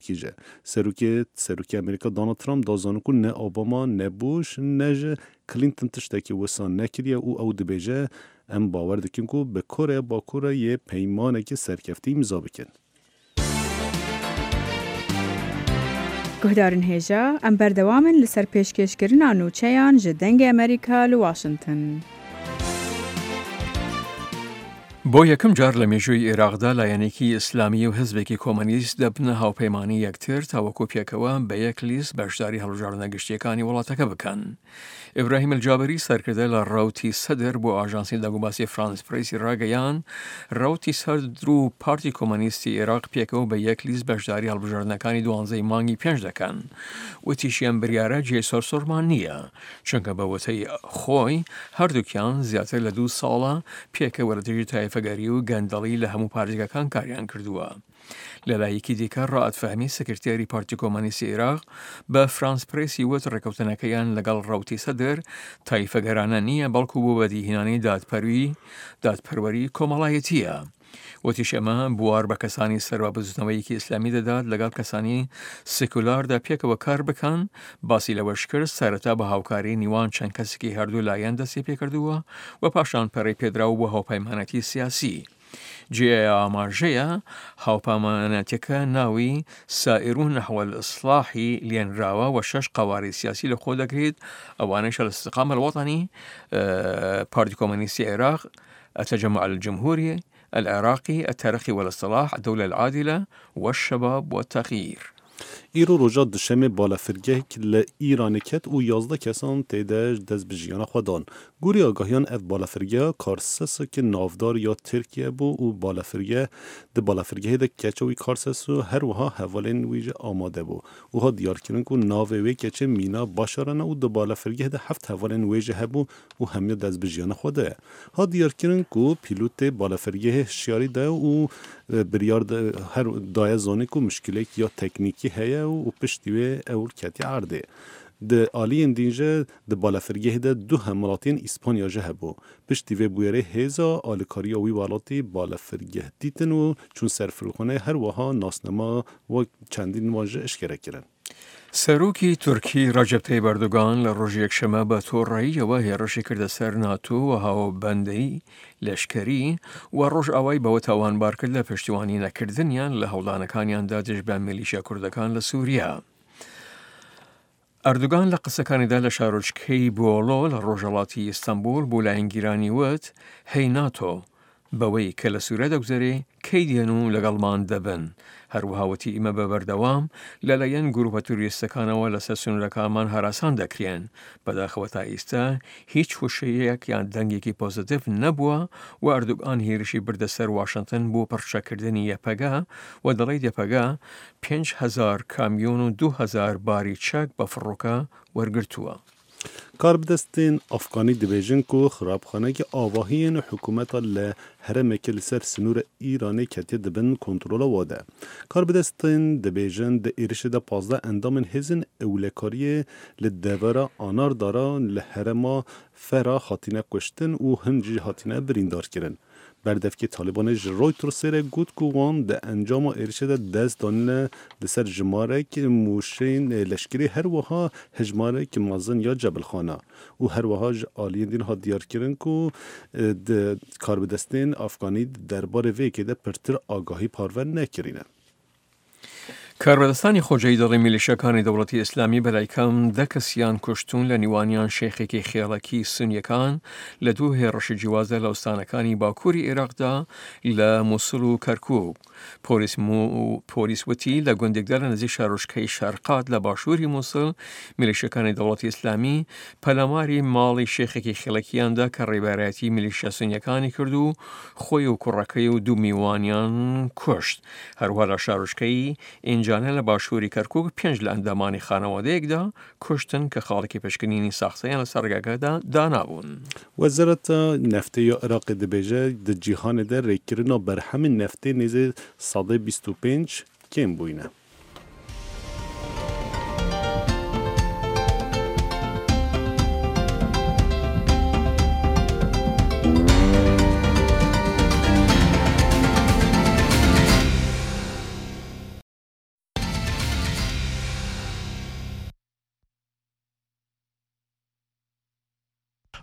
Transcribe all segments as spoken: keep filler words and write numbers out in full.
کیجه سروکی سروکی امریکا دونالد ترامپ دازانو کو نه اوباما نه بوش نه کلینتون تشتکی وسان نکریه او او دبیجه ام باور دکیم کو به کره با کره یه پیمانه که سرکفتی امضا بکن. گهدارن هیجا ام بردوامن لسر پیشکشکرین نوچهان جدنگ امریکا لواشنطن. بۆ یەکەم جار لە مێژووی عێراقدا لایەنێکی ئیسلامی و حزبێکی کۆمۆنیست دەبنە هاوپەیمانی یەکتر تاوەکو پێکەوە بە یەک لیست بەشداری هەڵبژاردنە گشتیەکانی وڵاتەکە بکەن. ئیبراهیم الجابری سەرکردە لە ڕاوتی سەدر بۆ ئاژانسی داگوباسی فرانس پرەیسی ڕاگەیان ڕاوتی سەدر و پارتی کۆمۆنیستی عێراق پێکەوە بە یەک لیست بەشداری هەڵبژاردنەکانی دوانزەی مانگی پێنج دەکەن. وتیشیان بریارە جێ سۆرسۆرمان نییە چونکە بە وتەی خۆی هەردووکیان زیاتر لە دوو ساڵە پێکەوە لە دژی تایفەگەری و گەندەڵی لە هەموو پارێزگاکان کاریان کردووە. لەلایەکی دیکە ڕائەتفەهمی سکرتێری پارتی کۆمۆنیستی عێراق بە فرانس پرێسی وت ڕێکەوتنەکەیان لەگەڵ ڕاوتی سەدر تایفەگەرانە نییە بەڵکو بۆ بەدیهێنانی دادپەروی دادپەروەری کۆمەڵایەتیە. وتیش ئەمە بوار بە کەسانی سەربابزوتنەوەیەکی ئیسلامی دەدات لەگەڵ کەسانی سێکولاردا پێکەوە کار بکەن باسی لەوەش کرد سەرەتا بە هاوکاری نیوان چەند کەسێکی هەردوو لایەن دەستی پێکردووە و پاشان پەڕی پێدراوە بۆ هاوپەیمانەتی سیاسی. جێ ئاماژەیە هاوپەیمانەتەکە ناوی سائرون نحو الإصلاح لێنراوە و شەش قواری سیاسی لە خۆ دەگرێت ئەوانەش الاستقامة الوطني پارتی کۆمۆنیستی عێراق التجمع الجمهوري العراقي الترقي والاصلاح الدولة العادلة والشباب والتغيير. ایرو روژا دشمه بالافرگه که لإیران کت و یازده کسان تیدهش دست بجیان خودان. گوری آگاهیان اف بالافرگه کارسس که نافدار یا ترکیه بو و بالافرگه ده بالافرگه ده کچوی کارسس و هر وها حوالین ویجه آماده بو. و ها دیار کرن که ناوه وی کچه مینا باشارانه و ده بالافرگه ده هفت حوالین ویجه هبو و همیه دست بجیان خوده. ها دیار کرن که پیلوت بالافرگه شیاری ده و بریار هر دایه زانه که مشکلی یا تکنیکی هیا و پشتیوه اول کتی عرده. ده آلین دینجه ده بالافرگه ده دو همالاتین اسپانیا جه هبو. پشتیوه بویره هزا آلکاریا وی والاتی بالافرگه دیتن و چون سرفروخانه هر وها ناسنما و چندین واجه اشکره کرن. سەرۆکی تورکی ڕەجەب تەیب ئەردۆغان لە ڕۆژی یەکشەمە بە تۆڕەییەوە هێرشی کردە سەر ناتۆ و هاوبەندەی لەشکەری و ڕۆژ ئەوەی بەوە تاوانبار کرد لە پشتیوانی نەکردنیان لە هەوڵدانەکانیاندا دژ بە میلیشیا کوردەکان لە سووریا. ئەردۆغان لە قسەکانیدا لە شارۆچکەی بۆڵۆ لە ڕۆژهەڵاتی ئیستانبول بۆ لایەنگیرانی وت هەی ناتۆ بەوەی کە لە سووریا دەگوزارێ کەی دێن و لەگەڵمان دەبن. هەروەها وتی ئێمە بە بەردەوام لەلایەن گروپە توریستەکانەوە لەسەر سنوورەکانمان هەراسان دەکرێن. بەداخەوە تا ئێستا هیچ وشەیەک یان دەنگێکی پۆزتیڤ نەبووە و ئەردۆغان هێرشی بردە سەر واشنگتن بۆ پڕچەکردنی یەپەگا و دەڵێت یەپەگا پێنج هەزار کامیۆن و دوو هەزار باری چەک بە فڕۆکە وەرگرتووە. کاربدستین افغانی دیویژن کو خرابخانه که آواهین حکومت ل هرم کل سر سنور ایرانی کتی دبن کنترل واده. کاربدستین دیویژن د ایرش د پازده اندام هزن اولکاری لدوارا آنار دارا لهرما فرا خاتینه کشتن و هنجی خاتینه بریندار کرن. بردفکی طالبان جروی ترسره گود کوان ده انجام ارشد دست دانه ده سر جماره که موشین لشکری هر وها هجماره که مازن یا جبل خانه و هر وها آلیین دین ها دیار کرن که ده کاربدستین افغانی درباره وی که ده پرتر آگاهی پارور نکرینه. کاربدەستانی خۆجەی دەڵی میلیشیاکانی دەوڵەتی ئیسلامی بەلایکەم دە کەسیان کوشتون لە نیوانیان شێخێکی خێڵەکی سونیەکان لە دوو هێرشی جیوازە لە ئەستانەکانی باکووری عێراقدا لە مووسڵ و کەرکووک. پۆلیس وتی لە گوندێکدا لە نزیک شارۆچکەی شەرقات لە باشووری مووسڵ میلیشیاکانی دەوڵەتی ئیسلامی پەلاماری ماڵی شێخێکی خێڵەکیاندا کە ڕێبەرایەتی میلیشیا سونیەکانی کرد و خۆی و کوڕەکەی و دوو میوانیان کوشت. هەروەها لە شارۆچکەی ئینجانە لە باشووری کەرکووک پێنج لە ئەندامانی خانەوادەیەکدا کوشتن کە خاڵێکی پێشکەنینی ساختەیان لە سەرگاکەدا دانابوون. وەزارەتە نەفتەی عێراقی دەبێژە د جیهانێدا ڕێکردنا بەرهەمی نەفتەی نێزێ سەدەی بیست و پێنج کێم بووینە.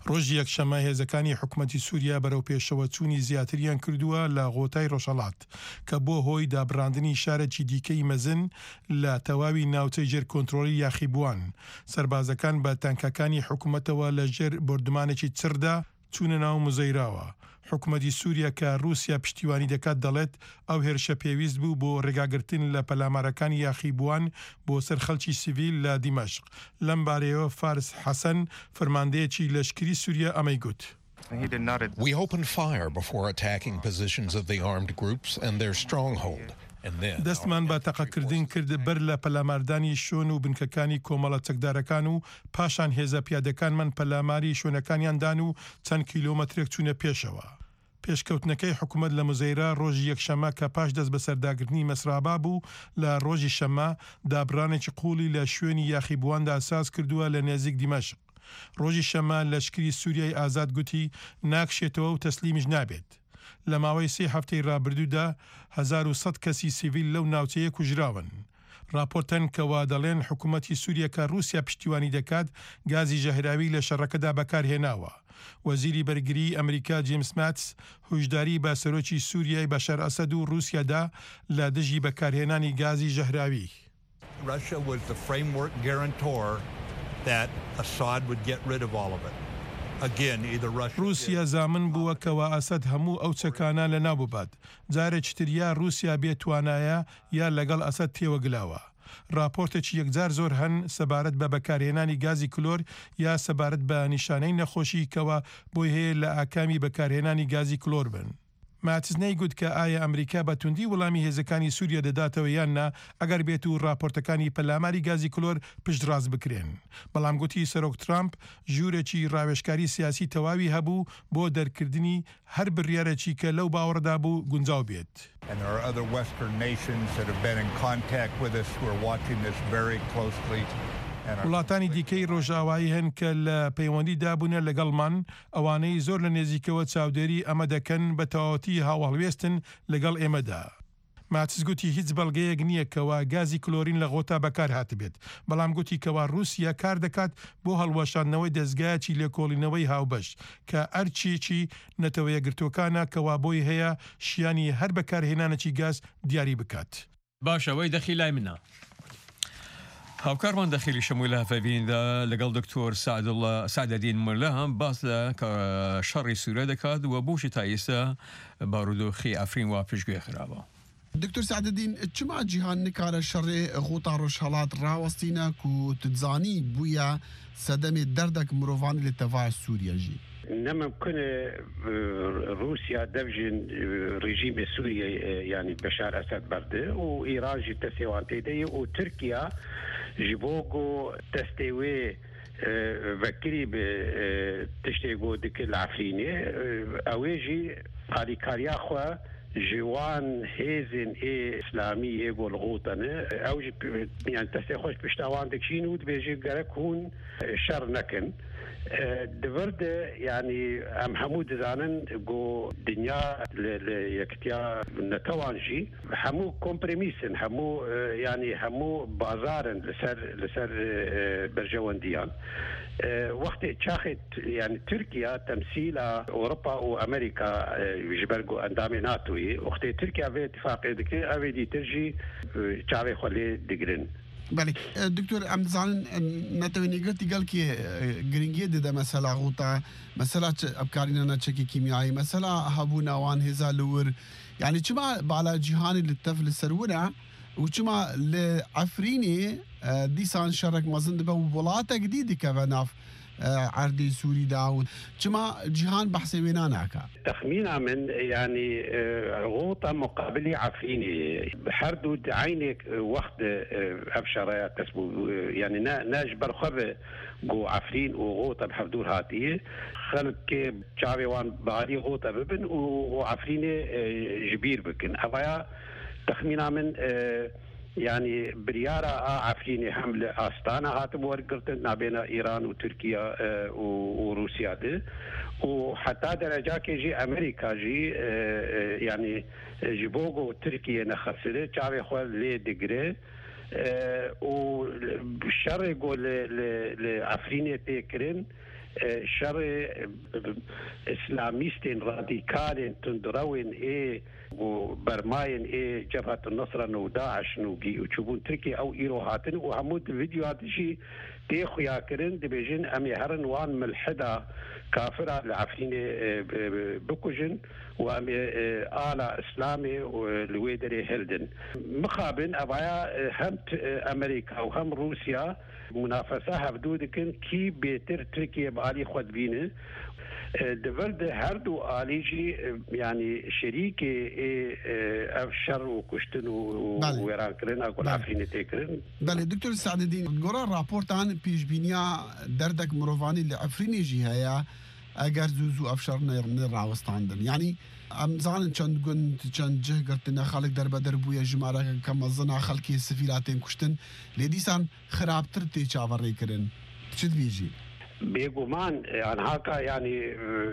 ڕۆژی یەکشەمە هێزەکانی حکوومەتی سووریا بەرەو پێشەوە چوونی زیاتریان کردووە لە غۆتای ڕۆژهەڵات کە بۆ هۆی دابڕاندنی شارێکی دیکەی مەزن لە تەواوی ناوچەی ژێر کۆنتڕۆلی یاخیبووان. سەربازەکان بە تانکەکانی حکوومەتەوە لە ژێر بردمانێکی چردا چوونە ناو مزەیراوە. حکوومەتی سووریا کە رووسیا پشتیوانی دەکات دەڵێت ئەو هێرشە پێویست بوو بۆ ڕێگاگرتن لە پەلامارەکانی یاخیبووان بۆ سەر خەڵکی سیڤیل لە دیمەشق. لەم بارەیەوە فارس حەسەن فەرماندەیەکی لەشکری سووریا ئەمەی گوت. We opened fire before attacking positions of the armed groups and their stronghold. دەستمان بە تەقەکردن کرد بەر لە پەلاماردانی شۆن و بنکەکانی کۆمەڵە چەکدارەکان و پاشان هێزە پیادەکانمان پەلاماری شوێنەکانیاندان و چەند کیلۆمەترێک چوونە پێشەوە. پێشکەوتنەکەی حکوومەت لە مزەیرا ڕۆژی یەکشەمە کە پاش دەست بە سەرداگرتنی مەسرابا بوو لە ڕۆژی شەمە دابڕانێکی قوڵی لە شوێنی یاخیبوواندا ئاساس کردووە لە نێزیک دیمەشق. ڕۆژی شەمە لەشکری سووریای ئازاد گوتی ناکشێتەوە و تەسلیمیش نابێت. لە ماوەی سێ هەفتەی ڕابردوودا هەزار و سەد کەسی سیڤیل لەو ناوچەیە کوژراون. راپۆرتەن کەوا دەڵێن حکوومەتی سووریا کە رووسیا پشتیوانی دەکات گازی ژەهراوی لە شەڕەکەدا بەکارهێناوە. وەزیری بەرگری ئەمریکا جیمس ماتس هۆشداری بە سەرۆکی سووریای بەشار ئەسەد و رووسیادا لە دژی بەکارهێنانی گازی ژەهراوی. Russia was the framework guarantor that Assad would get rid of all of it. رووسیا زامن بووە کەوا ئەسەد هەموو ئەو چەکانە لە ناو ببات. جارێک تر یا رووسیا بێتوانایە یا لەگەڵ ئەسەد تێوەگلاوە. راپۆرتێکی یەکجار زۆر هەن سەبارەت بە بەکارهێنانی گازی کلۆر یا سەبارەت بە نیشانەی نەخۆشی کەوا بۆی هەیە لە ئاکامی بەکارهێنانی گازی کلۆر بن. ماتس نەیگوت کە ئایا ئەمریکا بە توندی وەڵامی هێزەکانی سووریا دەداتەوە یان نا ئەگەر بێت و راپۆرتەکانی پەلاماری گازی کلۆر پشتڕاست بکرێن. بەڵام گوتی سەرۆک ترامپ ژوورێکی ڕاوێژکاری سیاسی تەواوی هەبوو بۆ دەرکردنی هەر بڕیارێکی کە لەو باوەڕدا بوو گونجاو بێت. And there are other Western nations that have been in contact with us who are watching this very closely. وڵاتانی دیکەی ڕۆژاوایی هەن کە لە پەیوەندی دابوونە لەگەڵمان ئەوانەی زۆر لە نێزیکەوە چاودێری ئەمە دەکەن بە تەواوەتی هاوهەڵوێستن لەگەڵ ئێمەدا. ماتس گوتی هیچ بەڵگەیەک نییە کەوا گازی کلۆرین لە غۆتا بەکار هاتبێت. بەڵام گوتی کەوا رووسیا کار دەکات بۆ هەڵوەشاندنەوەی دەستگایەکی لێکۆڵینەوەی هاوبەش کە ئەرچێکی نەتەوەیە گرتوەکانە کەوا بۆی هەیە شیانی هەر بەکارهێنانێکی گاز دیاری بکات. باشەوەی دەخی لای منە. هاوکارمان دەخیلی شەمووی لە هەفەبیندا لەگەڵ دکتۆر سعدەدین ملا هەم باس لە شەڕی سووریا دەکات و بۆشی تا ئێستا بارودۆخی ئەفرین وا پێشگوێ خراوە. دکتۆر سعدەدین چما جیهان نکارە شەڕێ غوتا ڕۆژهەڵات ڕاوەستینە و تتزانی بووە سەدەمێ دەردێک مرۆڤانی لە تەڤای سووریاژی. نمكن روسيا دفجن رجيم سوريا يعني بشار أسد برده وإيران جي تسيوان تيدي وتركيا جيبوكو تستوي فكري بتشتيقو ديك العفريني أويجي قالي كارياخوا جوان هيزن اي اسلامي يقول غوطنه او يعني تستخوش بشتاوان دكشين ودبيجي قالكون شر نكن دورد يعني ام حمود زانن جو دنيا يكتيا نتوانجي حمو كومبريميسن حمو يعني حمو بازارن لسر لسر برجوانديان وقت تشاخت يعني تركيا تمثيل اوروبا وامريكا يجبرقوا اندامي ناتوي وقت تركيا في اتفاق دكي اوي دي ترجي تشافي خلي دقرن. بله دکتور ام زانن نتوینی گرتی گل که گرینگی دیده مثلا غوطا مثلا ابکارینانا چکی کیمیایی مثلا هبو نوان هزالور يعني چما بالا جهاني للطفل السرورة وچما لعفريني ديسان شرك مازن دبا وبلاطة جديدة كفناف عردي سوري داود چما جهان بحثي ويناناكا تخمينا من يعني غوطة مقابلي عفريني حردود عينك وقت أبشرة تسبو يعني ناجبر خبه جو عفرين وغوطة بحردور هاتيه خلق شعبي وان بعدي غوطة ببن وعفريني جبير بكن أبايا تخمينا من يعني بريارة عفريني حملة أستانا هاتم ورقرتنا بين إيران وتركيا وروسيا دي وحتى درجة كيجي أمريكا جي يعني جيبوغو تركيا نخسره شعبي خوال لي دقري والشر يقول لعفريني تيكرين شر اسلاميستين راديكالين تندروين ايه وبرماين ايه جبهة النصرة وداعش نوجي وتشوفون تركيا او ايرو هاتن وهمود الفيديو هذا شيء تيخو ياكرن دبيجين امي هرن وان ملحدة كافرة العفين بكوجن وامي آلة اسلامي ولويدري هيلدن مخابن ابايا هم امريكا وهم روسيا منافسة هبدودكن كي بيتر تركيا بآلي خود بينه دفرد هردو آليجي يعني شريكي افشر وكشتن ويران كرن اقول عفرين تكرن. بله دكتور سعد الدين گورا راپورتان پیش بینیا دردك مروفاني اللي عفريني جي هيا اگر زوزو افشر نر راوستاندن يعني ام زان چند گون چند جه گرتنا خالق در بدر بویا جماره کم زنا خلقی سفیراتین کشتن لیدیسان خرابتر تی چاوری کرن چد بیجی بيقومان عن هاكا يعني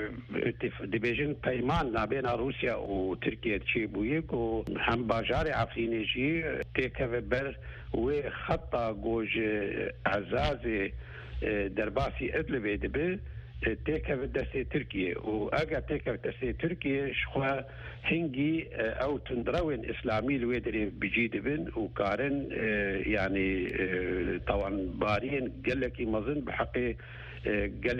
ديفيجن بيمان ما بين روسيا وتركيا تشيبويك وهم باجاري عفريني جي تيكافبر وخطة جوج عزازي درباسي ادلبي دبي تيكا في دستي تركيا واجا تيكا في دستي تركيا شخوا هنجي او تندروين اسلامي الويدري بجيد بن وكارن يعني طبعا بارين قال لك مظن بحقي قال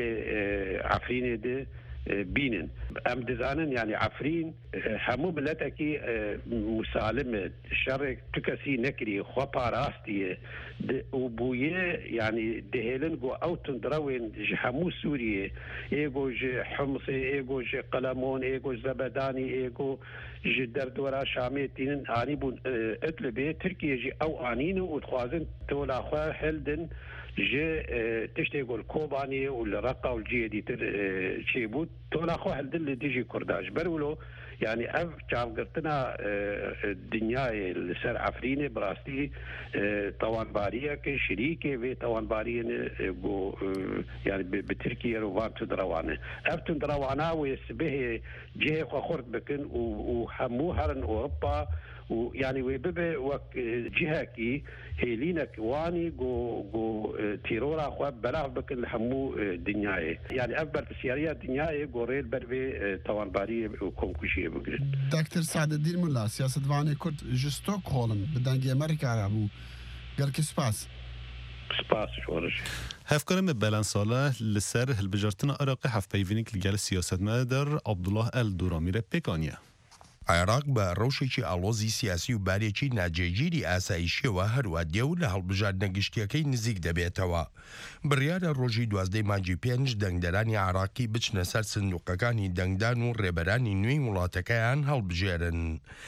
عفرين دي بينن ام دزانن يعني عفرين همو بلاتكي مسالمة شر تكسي نكري خطا راستي وبويه يعني دهيلن جو او تندروين همو سوريا ايجو حمصي ايجو قلمون ايجو زبداني ايجو جدر دورا شاميتين اني بون اتلبي تركيا جي او انين وتخوازن تولا خوا هلدن جي تشتغل كوباني والرقة والجي دي تشيبوت تولا خو هلدل ديجي كرداج برولو يعني اف جاب قرتنا الدنيا السر عفريني براستي طوان باريه كشريكي في طوان باريه جو يعني بتركيا روان تدروانه اف تدروانه ويسبه جه خورد بكن وحمو هرن اوروبا ويعني وبيبه وك جهكي هيلينك واني جو جو تيرورا خو بلاف بكن الحمو دنياي يعني اكبر سياريه دنياي جوريل بربي طوان باريه وكونكوشي بقول دكتور سعد الدين ملا سياسه فاني كنت جستوك هولم بدنجي امريكا عربو قال كي سباس سپاس شورش هفکارم بلند ساله لسر هلبجارتنا عراقی هف پیوینیک لگل سیاست مدر عبدالله الدورامیر پکانیه عێراق بە ڕەوشێکی ئاڵۆزی سیاسی و بارێکی ناجێگیری ئاسایشیەوە هەروە دێو لە هەڵبژاردنە گشتیەکەی نزیک دەبێتەوە. بڕیارە ڕۆژی دوازدەی مانگی پێنج دەنگدەرانی عێراقی بچنە سەر سندوقەکانی دەنگدان و ڕێبەرانی نوێی وڵاتەکەیان هەڵبژێرن.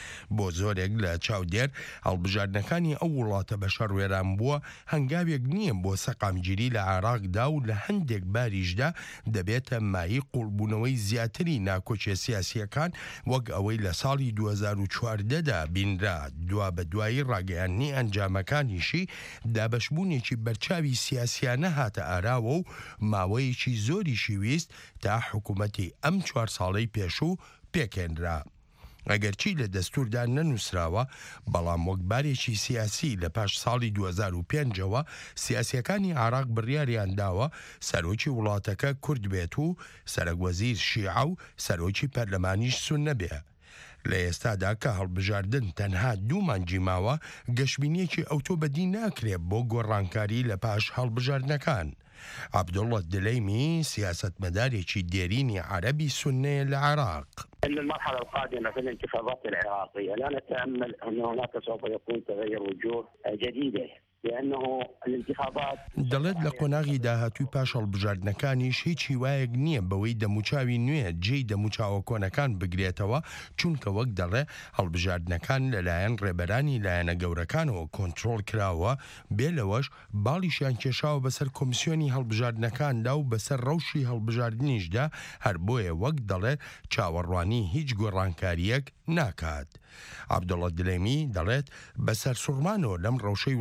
بۆ زۆرێک لە چاودێر هەڵبژاردنەکانی ئەو وڵاتە بە شەڕوێران بووە هەنگاوێک نییە بۆ سەقامگیری لە عێراقدا و لە هەندێک باریشدا دەبێتە مای قوڵبوونەوەی زیاتری ناکۆچیە سیاسیەکان وەک ئەوەی لە ساڵی دوو هەزار و چواردەدا بینرا دوا بە دوایی ڕاگەیاندنی ئەنجامەکانیشی دابەشبوونێکی بەرچاوی سیاسیانە هاتە ئاراوە و ماوەیەکی زۆریشی ویست تا حکوومەتی ئەم چوار ساڵەی پێشوو پێکێنرا. ئەگەرچی لە دەستوردا نەنووسراوە بەڵام وەک بارێکی سیاسی لە پاش ساڵی دوو هەزار و پێنجەوە سیاسیەکانی عێراق بڕیاریان داوە سەرۆکی وڵاتەکە کورد بێت و سەرۆکوەزیر شیعە و سەرۆکی پەرلەمانیش سوننە بێ. لە ئێستادا کە هەڵبژاردن تەنها دوو مانگی ماوە گەشتبینیەکی ئەوتۆبەدی ناکرێت بۆ گۆڕانکاری لە پاش هەڵبژاردنەکان. عبدالله الدليمي سياسة مدارية ديريني عربي سنة العراق. إن المرحلة القادمة في الانتخابات العراقية لا نتأمل أن هناك سوف يكون تغير وجوه جديدة لأنه الانتخابات دەڵێت لە قۆناغی داهاتووی پاش هەڵبژاردنەکانیش هیچی وایەک نییە بەوەی دەموچاوی نوێ جێی دەموچاوە کۆنەکان بگرێتەوە چونکە وەک دەڵێ هەڵبژاردنەکان لەلایەن ڕێبەرانی لایەنە گەورەکانەوە کۆنترۆڵ کراوە بێ لەوەش باڵیشیان کێشاوە بەسەر کۆمیسیۆنی هەڵبژاردنەکاندا و بەسەر ڕەوشی هەڵبژاردنیشدا هەر بۆیە وەک دەڵێ چاوەڕوانی هیچ گۆڕانکاریەک ناکات. عبدالله الدليمي دەڵێت بەسەر سوڕمانەوە لەم ڕەوشەی وڵاتەکەی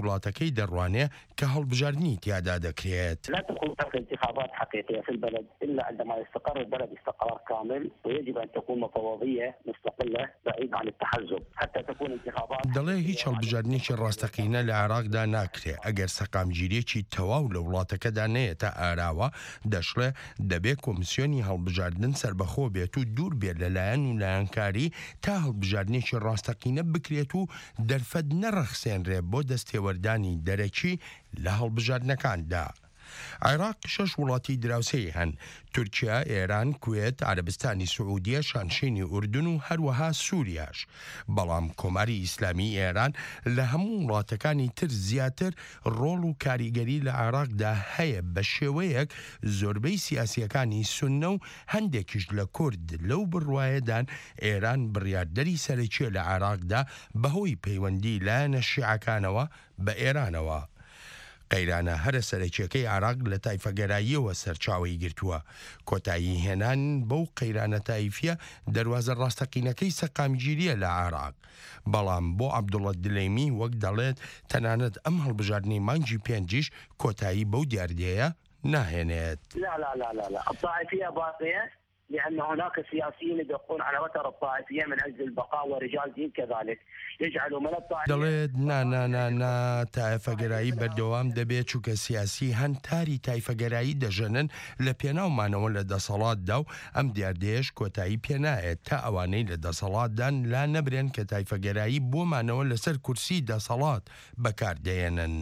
نگشتیەکەی دەڕوانێ کە هەڵبژاردننی تیادا دەکرێت. لا تكون هناك انتخابات حقيقية في البلد إلا عندما يستقر البلد استقرار كامل، ويجب أن تكون مفوضية مستقلة بعيدة عن التحزب حتى تكون انتخابات. دەڵێ هیچ هەڵبژاردننیی ڕاستەقینە لە عێراقدا ناکرێ. ئەگەر سەقامگیریەکی تەواو لە وڵاتەکەدا نەیەتە ئاراوە دەشڵێ دەبێت کۆمیسیۆنی هەڵبژاردن سربەخۆ بێت و دوور بێت لەلایەن و لایەنکاری تا هەڵبژاردنێکی ڕاستەقینە بکرێت و دەرفەت نەڕەخسێنرێ بۆ دەستێوەردانی دەرەکی لە هەڵبژاردنەکاندا. عێراق شەش وڵاتی دراوسەی هەن: تورکیا، ئێران، کوێت، عەرەبستانی سعودیە، شانشینی ئوردون و هەروەها سووریاش. بەڵام کۆماری ئیسلامی ئێران لە هەموو وڵاتەکانی تر زیاتر ڕۆڵ و کاریگەری لە عێراقدا هەیە بە شێوەیەک زۆربەی سیاسیەکانی سوننە و هەندێکیش لە کورد لەو بڕوایەدان ئێران بڕیاردەری سەرەکیە لە عێراقدا بەهۆی پەیوەندی لایەنە شیعەکانەوە بە ئێرانەوە. قەیرانە هەرە سەرەکیەکەی عێراق لە تایفەگەراییەوە سەرچاوی گرتووە. کۆتایی هێنان بەو قەیرانە تایفیە دەواازە ڕاستەقینەکەی سەقامگیریە لە عێراق. بەڵام بۆ عەبدوڵڵە دلەیمی وەک دەڵێت تەنانەت ئەم هەڵبژاردنەی مانگی پێنجیش کۆتایی بەو دیاردەیە ناهێنێت. لا لا لا لا لا الطائفية باقية، لأن هناك سياسيين يدقون على وتر الطائفية من أجل البقاء ورجال دين كذلك يجعلوا من الطائفية. دەڵێت نانانانا تایفەگەرایی بەردەوام دەبێت چووکە سیاسی هەن تاری تایفەگەرایی دەژەنن لە پێناومانەوە لە دەسەڵاتدا و ئەم دیاردەیەش کۆتایی پێنایەت تا ئەوانەی لە دەسەڵاتدان لا نەبرێن کە تایفەگەرایی بۆمانەوە لەسەر کورسی دەسەڵات بەکاردێنن.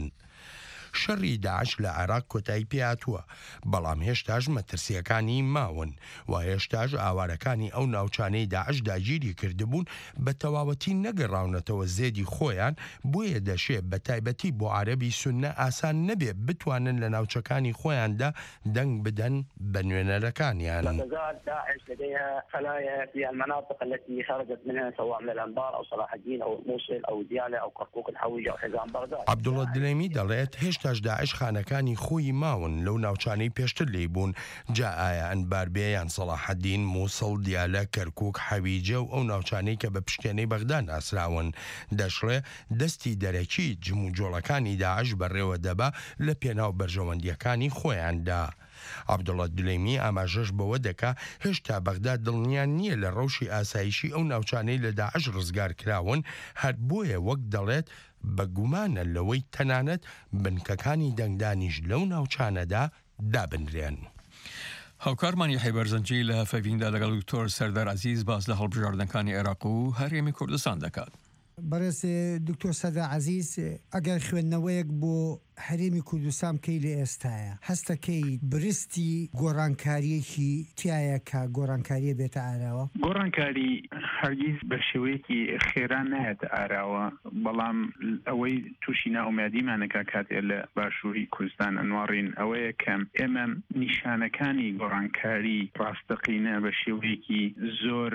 شەڕی داعش لە عێراق کۆتایی پێهاتووە، بەڵام هێشتاش مەترسیەکانی ماون و هێشتاش ئاوارەکانی ئەو ناوچانەی داعش داگیری کردبوون بە تەواوەتی نەگەڕاونەتەوە زێدی خۆیان، بۆیە دەشێت بە تایبەتی بۆ عەرەبی سوننە ئاسان نەبێت بتوانن لە ناوچەکانی خۆیاندا دەنگ بدەن بە نوێنەرەکانیان. لا تزال داعش لديها خلايا في المناطق التي خرجت منها سواء من الأنبار أو صلاح الدين أو الموصل أو ديالى أو كركوك الحويجة أو حزام بغداد. عەبدوڵڵە دلەیمی دەڵێت هێشتاش داعش خانەکانی خۆی ماون لەو ناوچانەی پێشتر لێ بوون. جا ئایا ئەنباربێ یان سەلاح الدین، مووسڵ، دیالە، کەرکووک، حەویجە و ئەو ناوچانەی کە بە پشتێنەی بەغداد ئاسراون دەشڵێ دەستی دەرەکی جم و جۆڵەکانی داعش بەڕێوە دەبا لە پێناو بەرژەوەندیەکانی خۆیاندا. عەبدوڵڵە دلەیمی ئاماژەش بەوە دەکا هێشتا بەغداد دڵنیان نییە لە ڕەوشی ئاسایشی ئەو ناوچانەی لە داعش ڕزگار کراون، هەر بۆیە وەک دەڵێت بە گومانە لەوەی تەنانەت بنکەکانی دەنگدانیش لەو ناوچانەدا دابنرێن. هاوکارمانی حیبەرزەنجی لە فەڤیندا لەگەڵ دکتۆر سەردار عەزیز باز لە هەڵبژاردنەکانی عێراق و هەرێمی کوردستان دەکات. بەڕێز دکتۆر سەردار عەزیز، ئەگەر خوێندنەوەیەک بۆ هەرێمی کوردستان کەی لە ئێستایە هەستەکەی برستی گۆڕانکاریەکی تایە کە گۆڕانکاریە بێتە ئاراوە؟ گۆڕانکاری هەرگیز بە شێوەیەکی خێران نایەتە ئاراوە، بەڵام ئەوەی تووشی ناومێدیمانەکە کاتێ لە باشووری کوردستان ئەنوارین ئەوەیە کە ئێمە نیشانەکانی گۆڕانکاری ڕاستەقینە بە شێوەیەکی زۆر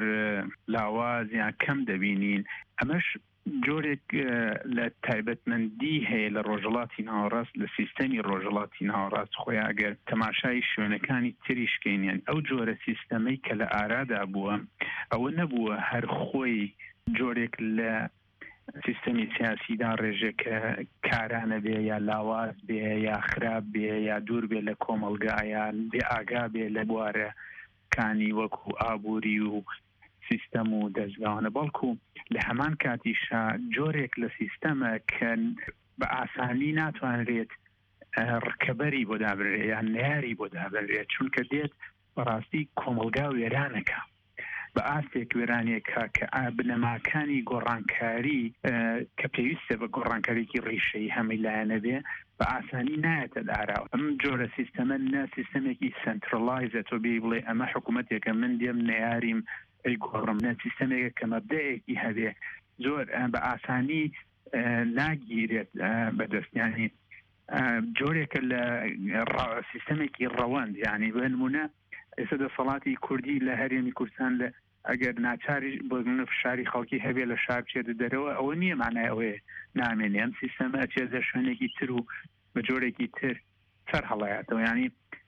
لاوازیان کەم دەبینین. ئەمەش جۆرێک لە تایبەتمەندی هەیە لە ڕۆژهەڵاتی ناوەڕاست، لە سیستەمی ڕۆژهەڵاتی ناوەڕاست خۆی ئەگەر تەماشای شوێنەکانی تریشکەینیان ئەو جۆرە سیستەمەی کە لە ئارادا بووە ئەوە نەبووە هەر خۆی جۆرێک لە سیستەمی سیاسیدا ڕێژێکە کارانە بێ یا لاواز بێ یا خراپ بێ یا دوور بێ لە کۆمەلگا یان بێ ئاگا بێ لە بوارەکانی وەکو ئابووری و سیستەم و دەستگاوانە، بەڵکو لە هەمان کاتیشا جۆرێک لە سیستەمە کە بە ئاسانی ناتوانرێت ڕکەبەری بۆ دابرێت یان نەیاری بۆ دابرێت، چونکە دێت بەڕاستی کۆمەلگا وێرانەکە بە ئاستێک وێرانێکە کە بنەماکانی گۆڕانکاری کە پێویستە بە گۆڕانکاریکی ڕیشەی هەمووی لایەنە بێ بە ئاسانی نایەتە داراوە. ئەم جۆرە سیستەمە نە سیستەمێکی سنترەلایزە تۆ بێ بڵێ ئەمە حکوومەتێکە من دێم نەیاریم ئەی گۆڕم، نە سیستەمێکە کە مەبدەیەکی هەبێ زۆر بە ئاسانی ناگیرێت بەدەستیانی جۆرێکە لە سیستەمێکی ڕەوەند، یعنی بە نمونە ئێستا دەسەڵاتی کوردی لە هەرێمی کوردستان لە ئەگەر ناچاری بۆ فشاری خەڵکی هەبێ لە شار بچێتە دەرەوە ئەوە نییە معنای ئەوەیە نامێنێ ئەم سیستەمە ئەچێتە شوێنێکی تر و بە جۆرێکی تر سەر هەڵایەتەوە، یعنی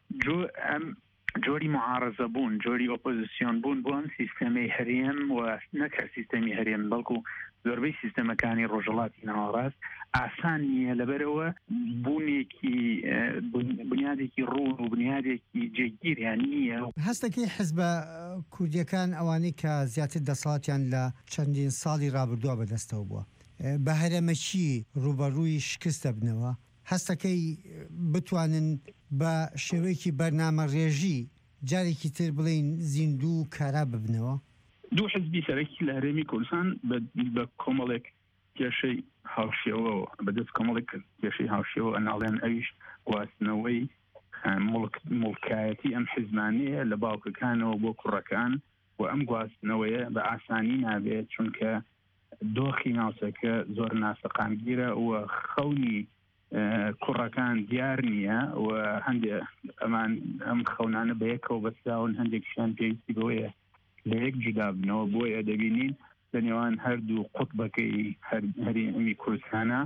ئەم جۆری معارەزە بوون، جۆری ئۆپۆزیسیۆن بوون بۆ ئەم سیستەمەی هەرێم و نەکە سیستەمی هەرێم بەڵکو زۆربەی سیستەمەکانی ڕۆژهەڵاتی ناوەڕاست ئاسان نییە لەبەرەوە بوونێکی بنیادێکی ڕوون و بنیادێکی جێگیریان نییە. هەستەکەی حیزبە کوردیەکان ئەوانەی کە زیاتر دەسەڵاتیان لە چەندین ساڵی ڕابردووە بەدەستەوە بووە بە هەرەمەچی ڕوبەڕووی شکست دەبنەوە، هەستەکەی بتوانن بە شێوەیەکی بەرنامە ڕێژی جارێکی تر بڵین زیندوو کارا ببنەوە. دوو حزبی سەرەکی لە هەرێمی کوردستان بە کۆمەڵێک کێشەی هاوشێوەوە بەدەست کۆمەڵێک کێشەی هاوشێوە ئەناڵێن ئەویش گواستنەوەی مڵکایەتی ئەم حیزبانەیە لە باوکەکانەوە بۆ کوڕەکان و ئەم گواستنەوەیە بە ئاسانی نابێت چونکە دۆخی ناوچەکە زۆر ناسەقامگیرە و خەونی کوڕەکان دیار نییە و هەندێک ئەمان ئەم خەونانە بە یەکەوە بەستاون هەندێکشیان پێویستی بەوەیە لە یەک جودا بنەوە بۆیە دەبینین لە نێوان هەردوو قوتبەکەی هەرێمی کوردستانە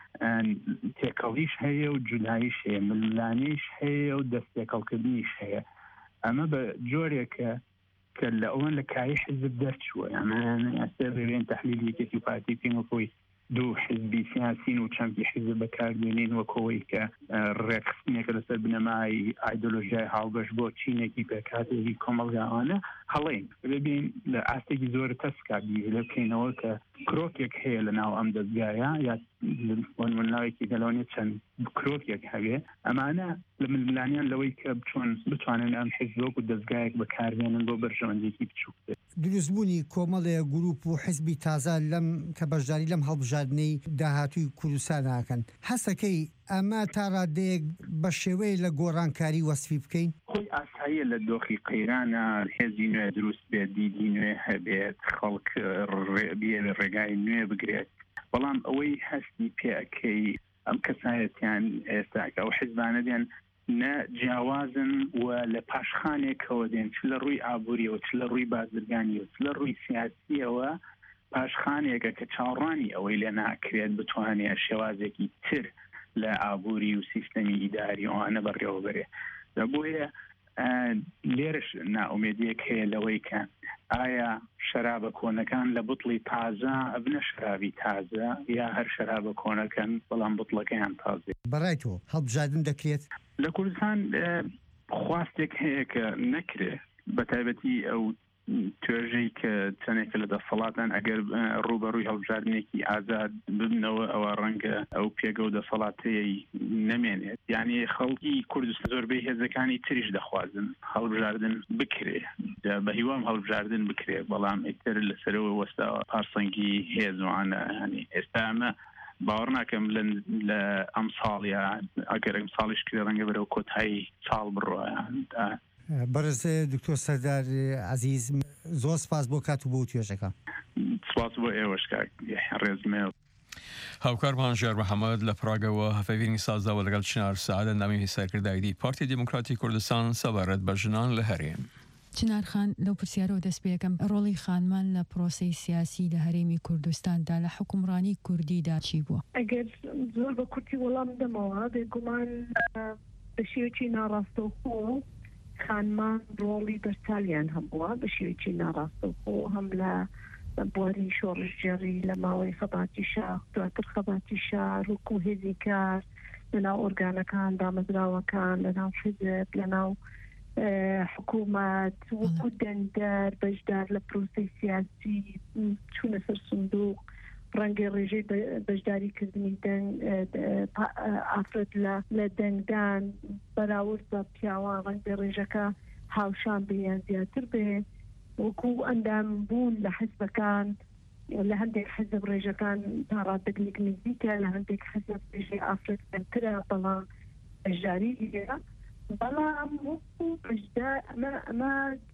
تێکەڵیش هەیە و جوداییش هەیە، ململانیش هەیە و دەستێکەڵکردنیش هەیە. ئەمە بە جۆرێکە کە لە ئەوەن لە کاری حزب دەرچووە، ئەستا بێن تەحلیلی یەکێتی پارتی پێم وەکۆی دوو حزبی سیاسین و چەندی حزب بەکاردێنین وەکەوەی کە ڕێکخستنێکە لەسەر بنەمای ئایدۆلۆژیای هاوبەش بۆ چینێکی پێکاتێکی کۆمەڵگاوانە هەڵێن ببین لە ئاستێکی زۆر تەسکابی لە بکەینەوە کە کرۆکێک هەیە لە ناو ئەم دەستگایە یا ناوێکی دەلەوانێت چەند کرۆکێک هەوێ ئەمانە لە ململانیان لەوەی کە بچۆن بتوانن ئەم حزبۆک و دەستگایەک بەکاربێنن بۆ بەرژەوەندێکی بچووک دروستبوونی کۆمەڵەیە گروپ و حزبی تازە لەم کە بەشداری لەم هەڵبژاردنەی داهاتووی کوردستان ناکەن. هەستەکەی ئەمە تا ڕادەیەک بە شێوەیە لە گۆڕانکاری وەسفی بکەین؟ خۆی ئاساییە لە دۆخی قەیرانە هێزی نوێ دروست بێت، دیدی نوێ هەبێت، خەڵک بێ ڕێگای نوێ بگرێت، بەڵام ئەوەی هەستی پێەکەی ئەم کەسایەتیان ئێستاکە ئەو حیزبانە دێن نە جیاوازن و لە پاشخانێکەوە دێن چ لە ڕووی ئابووریەوە چ لە ڕووی بازرگانیەوە چ لە ڕووی سیاسیەوە پاشخانێکە کە چاوەڕانی ئەوەی لێ ناکرێت بتوانێت شێوازێکی تر لە ئابووری و سیستەمی ئیداری ئەوانە بەڕێوە بەرێ. بۆیە لێرش ناومێدیەک هەیە لەوەی کە ئایا شەرابە کۆنەکان لە بوتڵی تازە ئەبنە شەرابی تازە یا هەر شەرابە کۆنەکەن بەڵام بوتڵەکەیان تازێ. بەڕای تۆ هەڵبژاردن دەکرێت؟ لە کوردستان خواستێک هەیە کە نەکرێ بە تایبەتی ئەو توێژەی کە چەندێکە لە دەسەڵاتان ئەگەر ڕوبەڕووی هەڵبژاردنێکی ئازاد ببنەوە ئەوە ڕەنگە ئەو پێگە و دەسەڵاتەیە نەمێنێت. یعنی خەڵکی کوردستان زۆربەی هێزەکانی تریش دەخوازن هەڵبژاردن بکرێ بە هیوام هەڵبژاردن بکرێ بەڵام ئیتر لەسەرەوە وەستاوە پارسەنگی هێزوانە. ینی ئێستا ئەمە باوەڕ ناکەم لە ئەم ساڵیا ئەگەر ئەم ساڵیش کرێ ڕەنگە بەرەو کۆتایی ساڵ بڕۆیان. بەرز دکتۆر سەردار عەزیز زۆر سپاس بۆ کات و بۆ توێژەکە. سپاس بۆ ئێوەش ڕێزمێ. هاوکارمان ژێر محەممەد لە پراگەوە هەفەویرنی سازداوە لەگەڵ چنار سعادە نامی سەرکردایدی پارتی دیموکراتی کوردستان سەبارەت بە ژنان لە هەرێم. چنارخان لەو پرسیارەوە دەست پێەکەم ڕۆڵی خانمان لە پرۆسەی سیاسی لە هەرێمی کوردستاندا لە حکومڕانی کوردیدا چی بووە؟ ئەگەر زۆر بە کورتی وەڵام دەمەوە بێگومان بە شێوەیەکی ناڕاستەوخۆ خانمان ڕۆڵی بەرتالیان هەبووە بە شێوەیەکی ناڕاستەوخۆ هەم لە بواری شۆڕژگێڕی لە ماوەی خەباتی شار دواتر خەباتی شار وەکو هێزی کار لەناو ئۆرگانەکان دامەزراوەکان لەناو حیزب لەناو حکوومەت وەکو دەنگدار بەشدار لە پرۆسەی سیاسی چوونە سەر سندوق ڕەنگە ڕێژەی بەشداریکردنی ئافرەت لە دەنگدان بەراورد بە پیاوان ڕەنگە ڕێژەکە هاوشان بێیان زیاتر بێ وەکو ئەندام بوون لە حزبەکان لە هەندێک حزب ڕێژەکان تا ڕادەگلێک نزیکە لە هەندێک حزب ڕێژەی ئافرەت کەمترە بەڵام بەشداری هەیە بەڵام وەکو بەشدار ئەمە ئەمە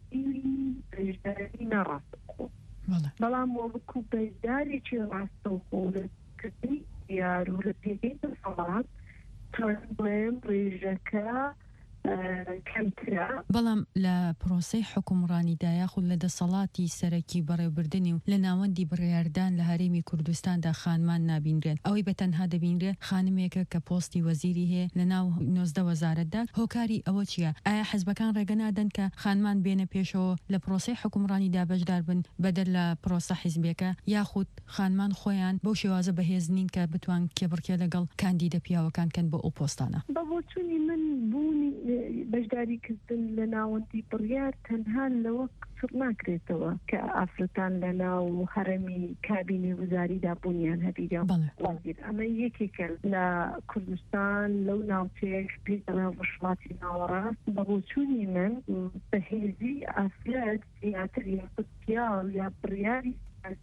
بەشداری ناڕاستەوخۆ بەڵام وەکو بەشدارێکی ڕاستەوخۆ لە کردنی دیار و لە پێگەی دەسەڵات بڵێم ڕێژەکە کەمترە. بەڵام لە پرۆسەی حکومڕانیدا یاخود لە دەسەڵاتی سەرەکی بەڕێوەبردننی و لە ناوەندی بڕیاردان لە هەرێمی کوردستاندا خانمان نابینرێن. ئەوەی بەتەنها دەبینرێت خانمێکە کە پۆستی وەزیری هەیە لە ناو نۆزدە وەزارەتدا. هۆکاری ئەوە چییە؟ ئایا حەزبەکان ڕێگە نادەن کە خانمان بێنە پێشەوە لە پرۆسەی حکومڕانیدا بەشدار بن بەدەر لە پرۆسە حیزبێکە یاخود خانمان خۆیان بەو شێوازە بەهێزنین کە بتوان کێبڕکێ لەگەڵ کاندیدە پیاوەکان کەن بۆ ئەو پۆستانە؟ بەبوونی من بوونی بەشداریکردن لە ناوەندی بڕیار تەنها لەوە قسر ناکرێتەوە کە ئافرەتان لە ناو هەرەمی کابینی وزاریدا بوونیان هەبیرە وەزیر. ئەمە یەکێکە لە کوردستان لەو ناوچەیەک پێدەڵێن ڕۆژهەڵاتی ناوەڕاست. بەبوونی من بەهێزی ئافرەت زیاتر یا پیا یا بڕیاری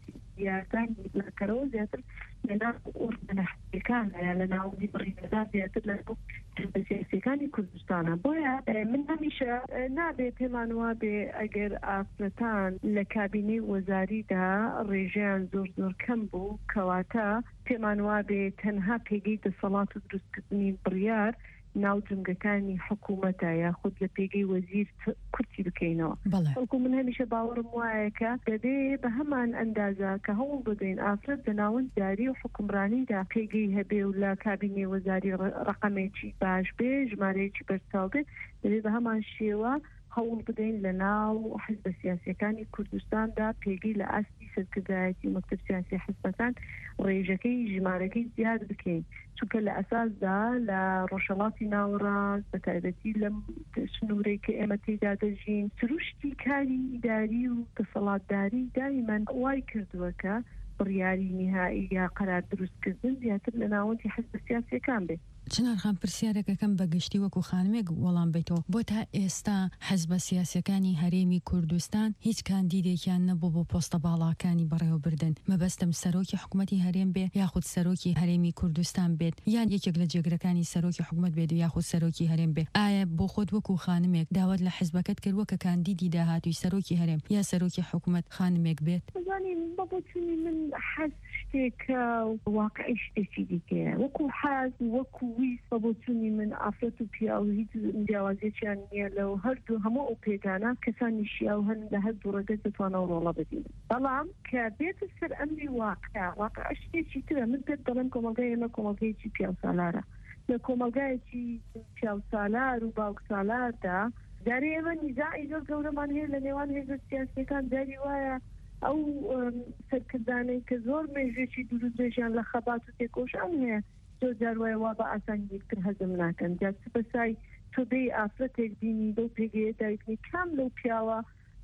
یاردانی بڵاکەرەوە زیاتر لەناو ئۆرگەنەحەکان لە ناوەندی بڕیاردان زیاتر لە سیاسیەکانی کوردستانە. بۆیە من هەمیشە نابێت پێمان وابێ ئەگەر ئافرەتان لە کابینەی وەزاریدا ڕێژەیان زۆر زۆر کەم بوو کەواتە پێمان وابێ تەنها پێگەی دەسەڵات و دروستکردنی بڕیار ناو جنگەکانی حکوومەتە یاخود لە پێگەی وەزیر کورتی بکەینەوە. بەڵکو من هەمیشە باوەڕم وایەکە دەبێ بە هەمان ئەندازە کە هەوڵ بدەین ئافرەت لە ناوەند داری و حکومڕانیدا پێگەی هەبێ و لە کابینێ وەزاری ڕقەمێکی باش بێ ژمارەیەکی بەرچاو بێت دەبێ بە هەمان شێوە هەوڵ بدەین لە ناو حزبە سیاسیەکانی کوردستاندا پێگەی لە ئاستی سەرکردایەتی مەکتەب سیاسی حزبەکان ڕێژەکەی ژمارەکەی زیاد بکەین چونکە لە ئەساسدا لە ڕۆژهەڵاتی ناوەڕاست بە تایبەتی لەم سنوورەی کە ئێمە تێدا دەژین سروشتی کاری ئیداری و دەسەڵاتداری دایمەن وای کردووەکە بڕیاری نهایی یا قەرار دروستکردن زیاتر لە ناوەندی حزبە سیاسیەکان بێت. چنارخان پرسیارێکەکەم بەگشتی وەکو خانمێک وەڵام بیتەوە بۆ تا ئێستا حەزبە سیاسیەکانی هەرێمی کوردستان هیچ کاندیدێکیان نەبوو بۆ پۆستە باڵاکانی بەڕێوەبردن مەبەستم سەرۆکی حکوومەتی هەرێم بێ یاخود سەرۆکی هەرێمی کوردستان بێت یان یەکێک لە جێگرەکانی سەرۆکی حکوومەت بێت یاخود سەرۆکی هەرێم بێ. ئایا بۆ خۆت وەکو خانمێک داوت لە حەزبەکەت کردووە کە کاندیدی داهاتووی سەرۆکی هەرێم یا سەرۆکی حکوومەت خانمێک بێت؟ بزانین بەبوونی من حەز شتێکە واقعی شتێکی دیکەیە وەکو حەز وەکو ویست بەبوونی من ئافرەت و پیا و هیچ جیاوازیەکیان نییە لەو هەردوو هەموو ئەو پێدانە کەسانی شیا و هەن لە هەردوو ڕێگەت دەتوانە ڕۆڵە بدەین. بەڵام کە بێتە سەر ئەمری واقع واقع شتێکی ترە من پێت دەڵێم کۆمەلگای ئێمە کۆمەلگایەکی پیا و سالارە لە کۆمەلگایەکی پیا و سالار و باوک سالاردا جارێ ئێمە نیزاعی زۆر گەورەمان هەیە لە نێوان هێزە سیاسیەکان جاری وایە ئەو سەرکردانەی کە زۆر مێژوێکی دوور درێژیان لە خەبات و تێکۆشان هەیە زۆر جار وایە وا بە ئاسانی یەکتر هەزم ناکەن جا سبەسای تۆ دەی ئافرەتێک بینی بەو پێگەیە دایکنی کام لەو پیاوە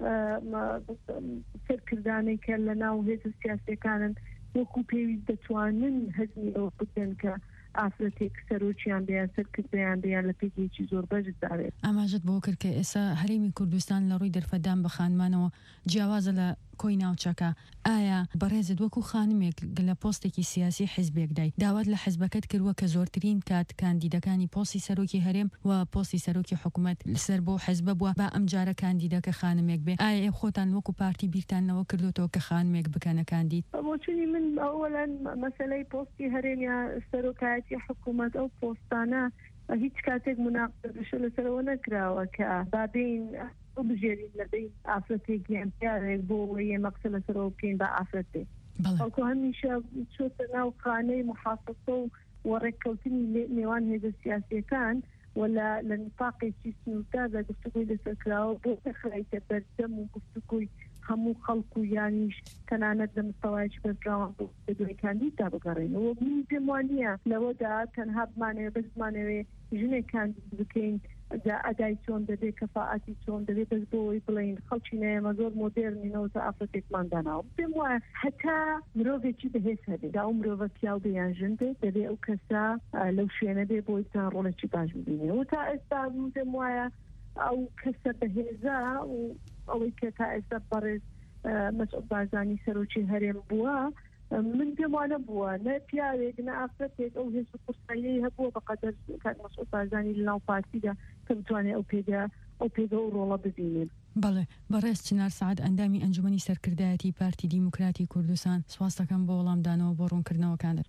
سەرکردانەی کە لە ناو هێزە سیاسیەکانن وەکو پێویست دەتوانن هەزمی ئەو بکەن کە ئافرەتێک سەرۆکیان بیان سەرکردیان بیان لە پێگەیەکی زۆر بەرز داوێت. ئاماژت بۆ کرد کە ئێستا هەرێمی کوردستان لە ڕووی دەرفەدان بە خانمانەوە جیاوازە لە کۆی ناوچەکە. ئایا بەڕێزت وەکو خانمێک لە پۆستێکی سیاسی حیزبێکدای داوات لە حیزبەکەت کردووە کە زۆرترین کات کاندیدەکانی پۆستی سەرۆکی هەرێم و پۆستی سەرۆکی حکوومەت لەسەر بۆ حیزبە بووە با ئەم جارە کاندیدەکە خانمێک بێ؟ ئایا خۆتان وەکو پارتی بیرتانەوە کردوتەوە کە خانمێک بکەنە کاندید؟ بۆچونی من ئەوەڵەن مەسەلەی پۆستی هەرێم یا سەرۆکایەتی حکوومەت ئەو پۆستانە هیچ کاتێک مناقشە لەسەرەوە نەکراوە کە بابین بژێرین لەبەی ئافرەتێکیان پیاوێک بۆ یە مەقسە لەسەرەوە بکەین بە ئافرەت بێ. بەڵکو هەمیشە چۆتە ناو خانەی محافظە و وەڕێککەوتنی نێوان هێزە سیاسیەکان ولا لە نفاقێکی سنووردا گفتوگوی لەسەرکراوە بۆ نەخرایتە بەردەم و گفتوگوی هەموو خەڵکو و یانیش تەنانەت لە مستەوایکی بەرگراوان بۆ دوای کاندیددا بگەڕێنەوە. من پێم وانییە لەوەدا تەنها بمانەوێ بەس بمانەوێ ژنێک کاندید بکەین ئەدای چۆن دەبێت کەفاعەتی چۆن دەبێت بەس بۆی بڵین خەڵکی نەیەمە زۆر مۆدێرنینەوە تا ئافرەتێکمانداناوە. پێم وایە هەتا مرۆڤێکی بەهێز هەبێت دا ئەو مرۆڤە پیاو بێ یان ژن بێت دەبێت ئەو کەسە لەو شوێنە بێ بۆی تا ڕۆڵێکی باش ببینێەوە. تا ئێستا پێم وایە ئەو کەسە بەهێزە و ئەوەی کە تا ئێستا بەڕێز مەسعود بارزانی سەرۆکی هەرێم بووە من پێم وانە بووە نە پیاوێک نە ئافرەتێک ئەو هێز و قورسایی هەبووە بەقەدەر کات مەسعود بارزانی لە ناو پارتیدا کە بتوانێت ئەو پێدا ئەو پێدا و ڕۆڵە ببینێن. بەڵێ بەڕێز چنار سعد ئەندامی ئەنجومەنی سەرکردایەتی پارتی دیموکراتی کوردستان سواس دەکەم بۆ وەڵامدانەوە بۆ ڕوونکردنەوەکانت.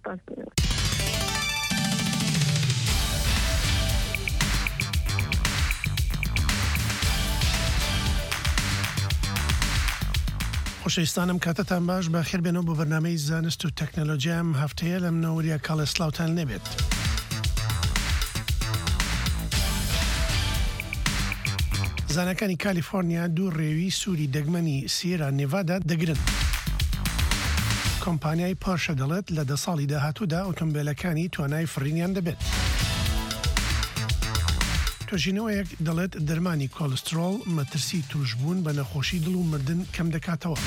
خۆشەویستانم کاتتان باش بە خێربێنەوە بۆ بەرنامەی زانست و تەکنەلۆژیام هەفتەیە لەم نەوەریە کاڵەسلااوتان نەبێت. زانەکانی کالیفۆرنیا دوو ڕێوی سووری دەگمەنی سیێرا نێڤادا دەگرن. کۆمپانیای پۆرشە دەڵێت لە دە ساڵی داهاتوودا ئۆتۆمبیلەکانی توانای فڕینیان دەبێت. توێژینەوەیەک دەڵێت دەرمانی کۆلسترۆل مەترسی توشبوون بە نەخۆشی دڵ و مردن کەم دەکاتەوە.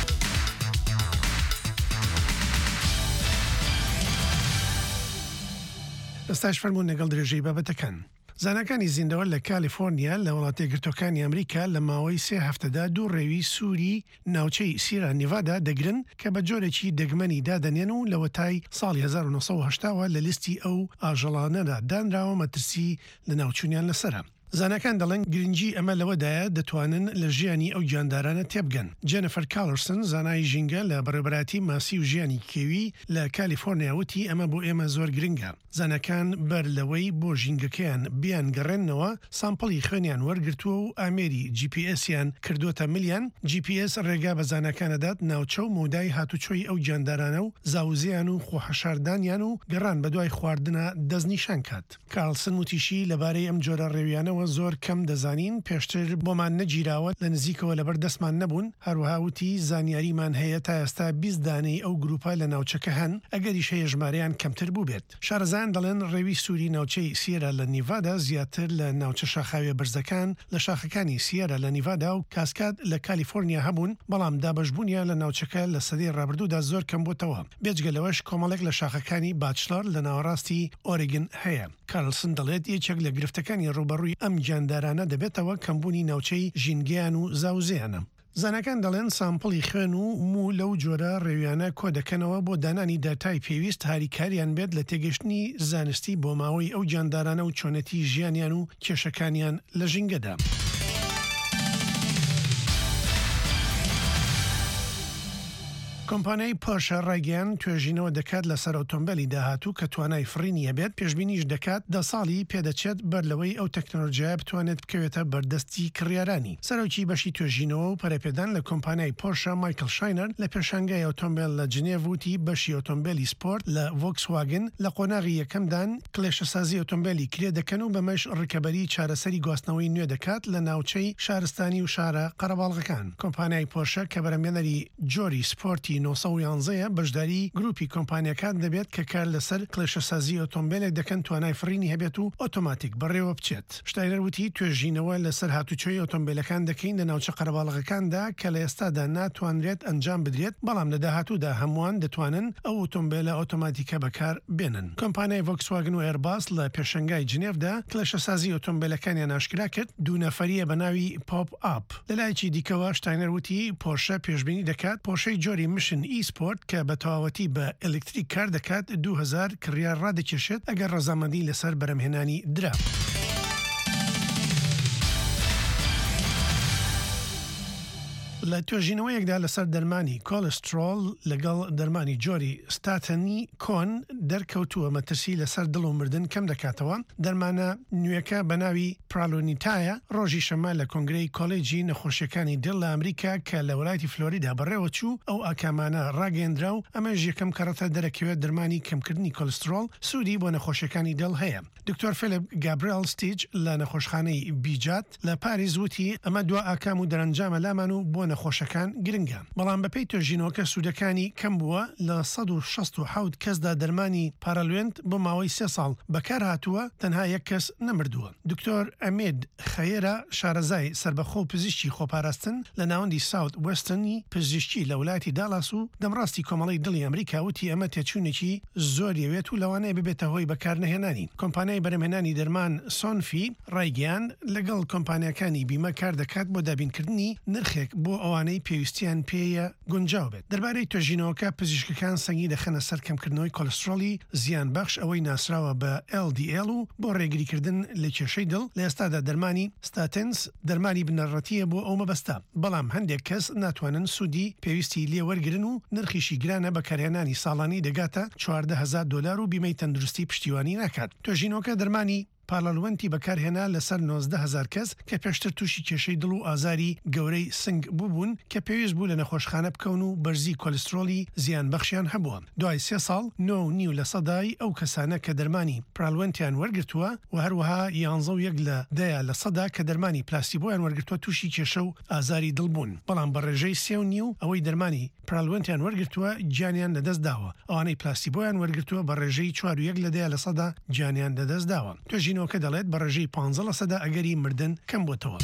ئێستاش فەرموون لەگەڵ درێژەی بابەتەکان. زانەکانی زیندەوە لە کالیفۆرنیا لە وڵاتە یەکگرتوەکانی ئەمریکا لە ماوەی سێ هەفتەدا دوو ڕێوی سووری ناوچەی سیێرا نێڤادا دەگرن کە بە جۆرێکی دەگمەنی دادەنێن و لە وەتای ساڵی هەزار و نۆسەد و هەشتاوە لە لیستی ئەو ئاژەڵانەدا دانراوە مەترسی لە ناوچوونیان لەسرە. زانەکان دەڵێن گرنگی ئەمە لەوەدایە دەتوانن لە ژیانی ئەو گیاندارانە تێبگەن. جێنەفەر کاڵرسن زانای ژینگە لە بەڕێبەراتی ماسی و ژیانی کێوی لە کالیفۆرنیا وتی ئەمە بۆ ئێمە زۆر گرنگە. زانەکان بەر لەوەی بۆ ژینگەکەیان بیان گەڕێنەوە سامپڵی خوێنیان وەرگرتووە و ئامێری جی پی ئسیان کردوتە ملیان. جی پی ئس ڕێگا بە زانەکانەدات ناوچە و مودای هاتوچۆی ئەو گیاندارانە و زاوزیان و خۆحەشاردانیان و گەڕان بە دوای خواردنە دەستنیشان کات. کارلسن وتیشی لەبارەی ئەم جۆرە ڕێویانەوە زۆر کەم دەزانین پێشتر بۆمان نەگیراوە لە نزیکەوە لەبەر دەستمان نەبوون. هەروەها وتی زانیاریمان هەیە تا ئێستا بیست دانەی ئەو گروپە لە ناوچەکە هەن ئەگەریش هەیە ژمارەیان کەمتر بوو بێت. شارەزان دەڵێن ڕێوی سووری ناوچەی سیێرا لە نیڤادا زیاتر لە ناوچە شاخاوێ بەرزەکان لە شاخەکانی سیێرا لە نیڤادا و کاسکاد لە کالیفۆرنیا هەبوون بەڵام دابەشبوونیان لە ناوچەکە لە سەدەی ڕابردوودا زۆر کەم بۆتەوە. بێجگەلەوەش کۆمەڵێک لە شاخەکانی باچلەر لە ناوەڕاستی ئۆریگن هەیە. کارلسن دەڵێت یەکێک لە گرفتەکانی ڕوبەڕووی ئەم گیاندارانە دەبێتەوە کەمبوونی ناوچەی ژینگیان و زاوزیانە. زانەکان دەڵێن سامپڵی خوێن و مو لەو جۆرە ڕێویانە کۆ دەکەنەوە بۆ دانانی داتای پێویست هاریکاریان بێت لە تێگەشتنی زانستی بۆ ماوەی ئەو گیاندارانە و چۆنەتی ژیانیان و کێشەکانیان لە ژینگەدا. کۆمپانیای پۆرشە ڕایگەیان توێژینەوە دەکات لەسەر ئۆتۆمبیلی داهاتوو کە توانای فڕینیە بێت پێشبینیش دەکات دە ساڵی پێدەچێت بەر لەوەی ئەو تەکنۆلۆژیای بتوانێت بکەوێتە بەردەستی کڕیارانی. سەرۆکی بەشی توێژینەوە و پەرەپێدان لە کۆمپانیای پۆرشە مایکل شاینەر لە پێشانگای ئۆتۆمبیل لە جنێڤ وتی بەشی ئۆتۆمبیلی سپۆرت لە ڤۆکسواگن لە قۆناغی یەکەمدان کلێشەسازی ئۆتۆمبیلی کرێ دەکەن و بەمەش ڕکەبەری چارەسەری گواستنەوەی نوێ دەکات لە ناوچەی شارستانی و شارە قەرەباڵغەکان. کۆمپانیای پۆرشە کە بەرەمێنەری جۆری سپۆرتی نۆ سەد و یانزەیە بەشداری گروپی کۆمپانیەکان دەبێت کە کار لەسەر کلێشەسازی ئۆتۆمبیلێک دەکەن توانای فڕینی هەبێت و ئۆتۆماتیک بەڕێوە بچێت. شتاینەر وتی توێژینەوە لەسەر هاتوچۆی ئۆتۆمبیلەکان دەکەین لە ناوچە قەرەباڵغەکاندا کە لە ئێستادا ناتوانرێت ئەنجام بدرێت بەڵام لە داهاتوودا هەمووان دەتوانن ئەو ئۆتۆمبیلە ئۆتۆماتیکە بەکار بێنن. کۆمپانیای ڤۆکسواگن و ئێرباس لە پێشەنگای جنێڤدا کلێشەسازی ئۆتۆمبیلەکانیان ئاشکرا کرد دوو نەفەریە بە ناوی پۆپ ئاپ. لەلایەکی دیکەوە شتاینەر وتی پۆرشە پێشبینی دەکات پۆرشەی جۆری مشن ئی سپۆرت کە بە تەواوەتی بە ئەلکتریک کار دەکات دوو هەزار کڕیار ڕادەکێشێت ئەگەر ڕەزامەندی لەسەر بەرەمهێنانی درا. لە توێژینەوەیەکدا لەسەر دەرمانی کۆلسترۆل لەگەڵ دەرمانی جۆری ستاتەنی کۆن دەرکەوتووە مەترسی لەسەر دڵ و مردن کەم دەکاتەوە. دەرمانە نوێەکە بە ناوی پرالۆنیتایە ڕۆژی شەمە لە کۆنگرەی کۆلێجی نەخۆشیەکانی دڵ لە ئەمریکا کە لە وڵاتی فلۆریدا بەڕێوە چوو ئەو ئاکامانە ڕاگەیەندرا و ئەمەش یەکەم کەڕەتە دەرەکەوێت دەرمانی کەمکردنی کۆلسترۆل سوودی بۆ نەخۆشیەکانی دڵ هەیە. دکتۆر فیلیپ گابریێل ستیج لە نەخۆشخانەی بیجات لە پاریس وتی ئەمە دوا ئاکام و دەرەنجامە لامان و بۆ نەخۆشەکان گرنگە. بەڵام بەپێی توێژینەوەکە سوودەکانی کەم بووە لە سەد و شەست و حەوت کەسدا دەرمانی پارالوێنت بۆ ماوەی سێ ساڵ بەکار هاتووە تەنها یەک کەس نەمردووە. دکتۆر ئەمێد خەیرە شارەزای سربەخۆ و پزیشکی خۆپاراستن لە ناوەندی ساوت وێسترنی پزیشکی لە وڵاتی دالاس و دەمڕاستی کۆمەڵی دڵی ئەمریکا وتی ئەمە تێچوونێکی زۆریەوێت و لەوانەیە ببێتە هۆی بەکارنەهێنانی. کۆمپانیای بەرەمهێنانی دەرمان سۆنفی ڕایگەیان لەگەڵ کۆمپانیەکانی بیمە کار دەکات بۆ دابینکردنی نرخێک بۆ ئەوانەی پێویستیان پێیە گونجاو بێت. دەربارەی توێژینەوەکە پزیشکەکان سەنگی دەخەنە سەر کەمکردنەوەی کۆلسترۆلی زیان بەخش ئەوەی ناسراوە بە ئێل دی ئێل و بۆ ڕێگریکردن لە کێشەی دڵ لە ئێستادا دەرمانی ستاتنس دەرمانی بنەڕەتیە بۆ ئەو مەبەستە بەڵام هەندێک کەس ناتوانن سوودی پێویستی لێ وەرگرن و نرخیشی گرانە بەکارهێنانی ساڵانی دەگاتە چواردە هەزار دۆلار و بیمەی تەندروستی پشتیوانی ناکات. توێژینەوەکە دەرمانی پارلەمەنتی بەکارهێنا لەسەر نۆزدە هەزار کەس کە پێشتر تووشی کێشەی دڵ و ئازاری گەورەی سنگ بووبوون کە پێویست بوو لە نەخۆشخانە بکەون و بەرزی کۆلسترۆلی زیان بەخشیان هەبووە. دوای سێ ساڵ نۆ و نیو لە سەدای ئەو کەسانە کە دەرمانی پرالوەنتیان وەرگرتووە و هەروەها یانزە و یەک لە دەیە لە سەدا کە دەرمانی پلاستیبۆیان وەرگرتووە تووشی کێشە و ئازاری دڵ بوون. بەڵام بە ڕێژەی سێ و نیو ئەوەی دەرمانی پرالوەنتیان وەرگرتووە گیانیان لەدەست داوە. ئەوانەی پلاستیبۆیان وەرگرتووە بە ڕێژەی چوار و یەک لە دەیە لە سەدا گیانیان لەدەست داوە. توێژینەوەکە دەڵێت بە ڕێژەی پانزە لە سەدا ئەگەری مردن کەم بۆتەوە.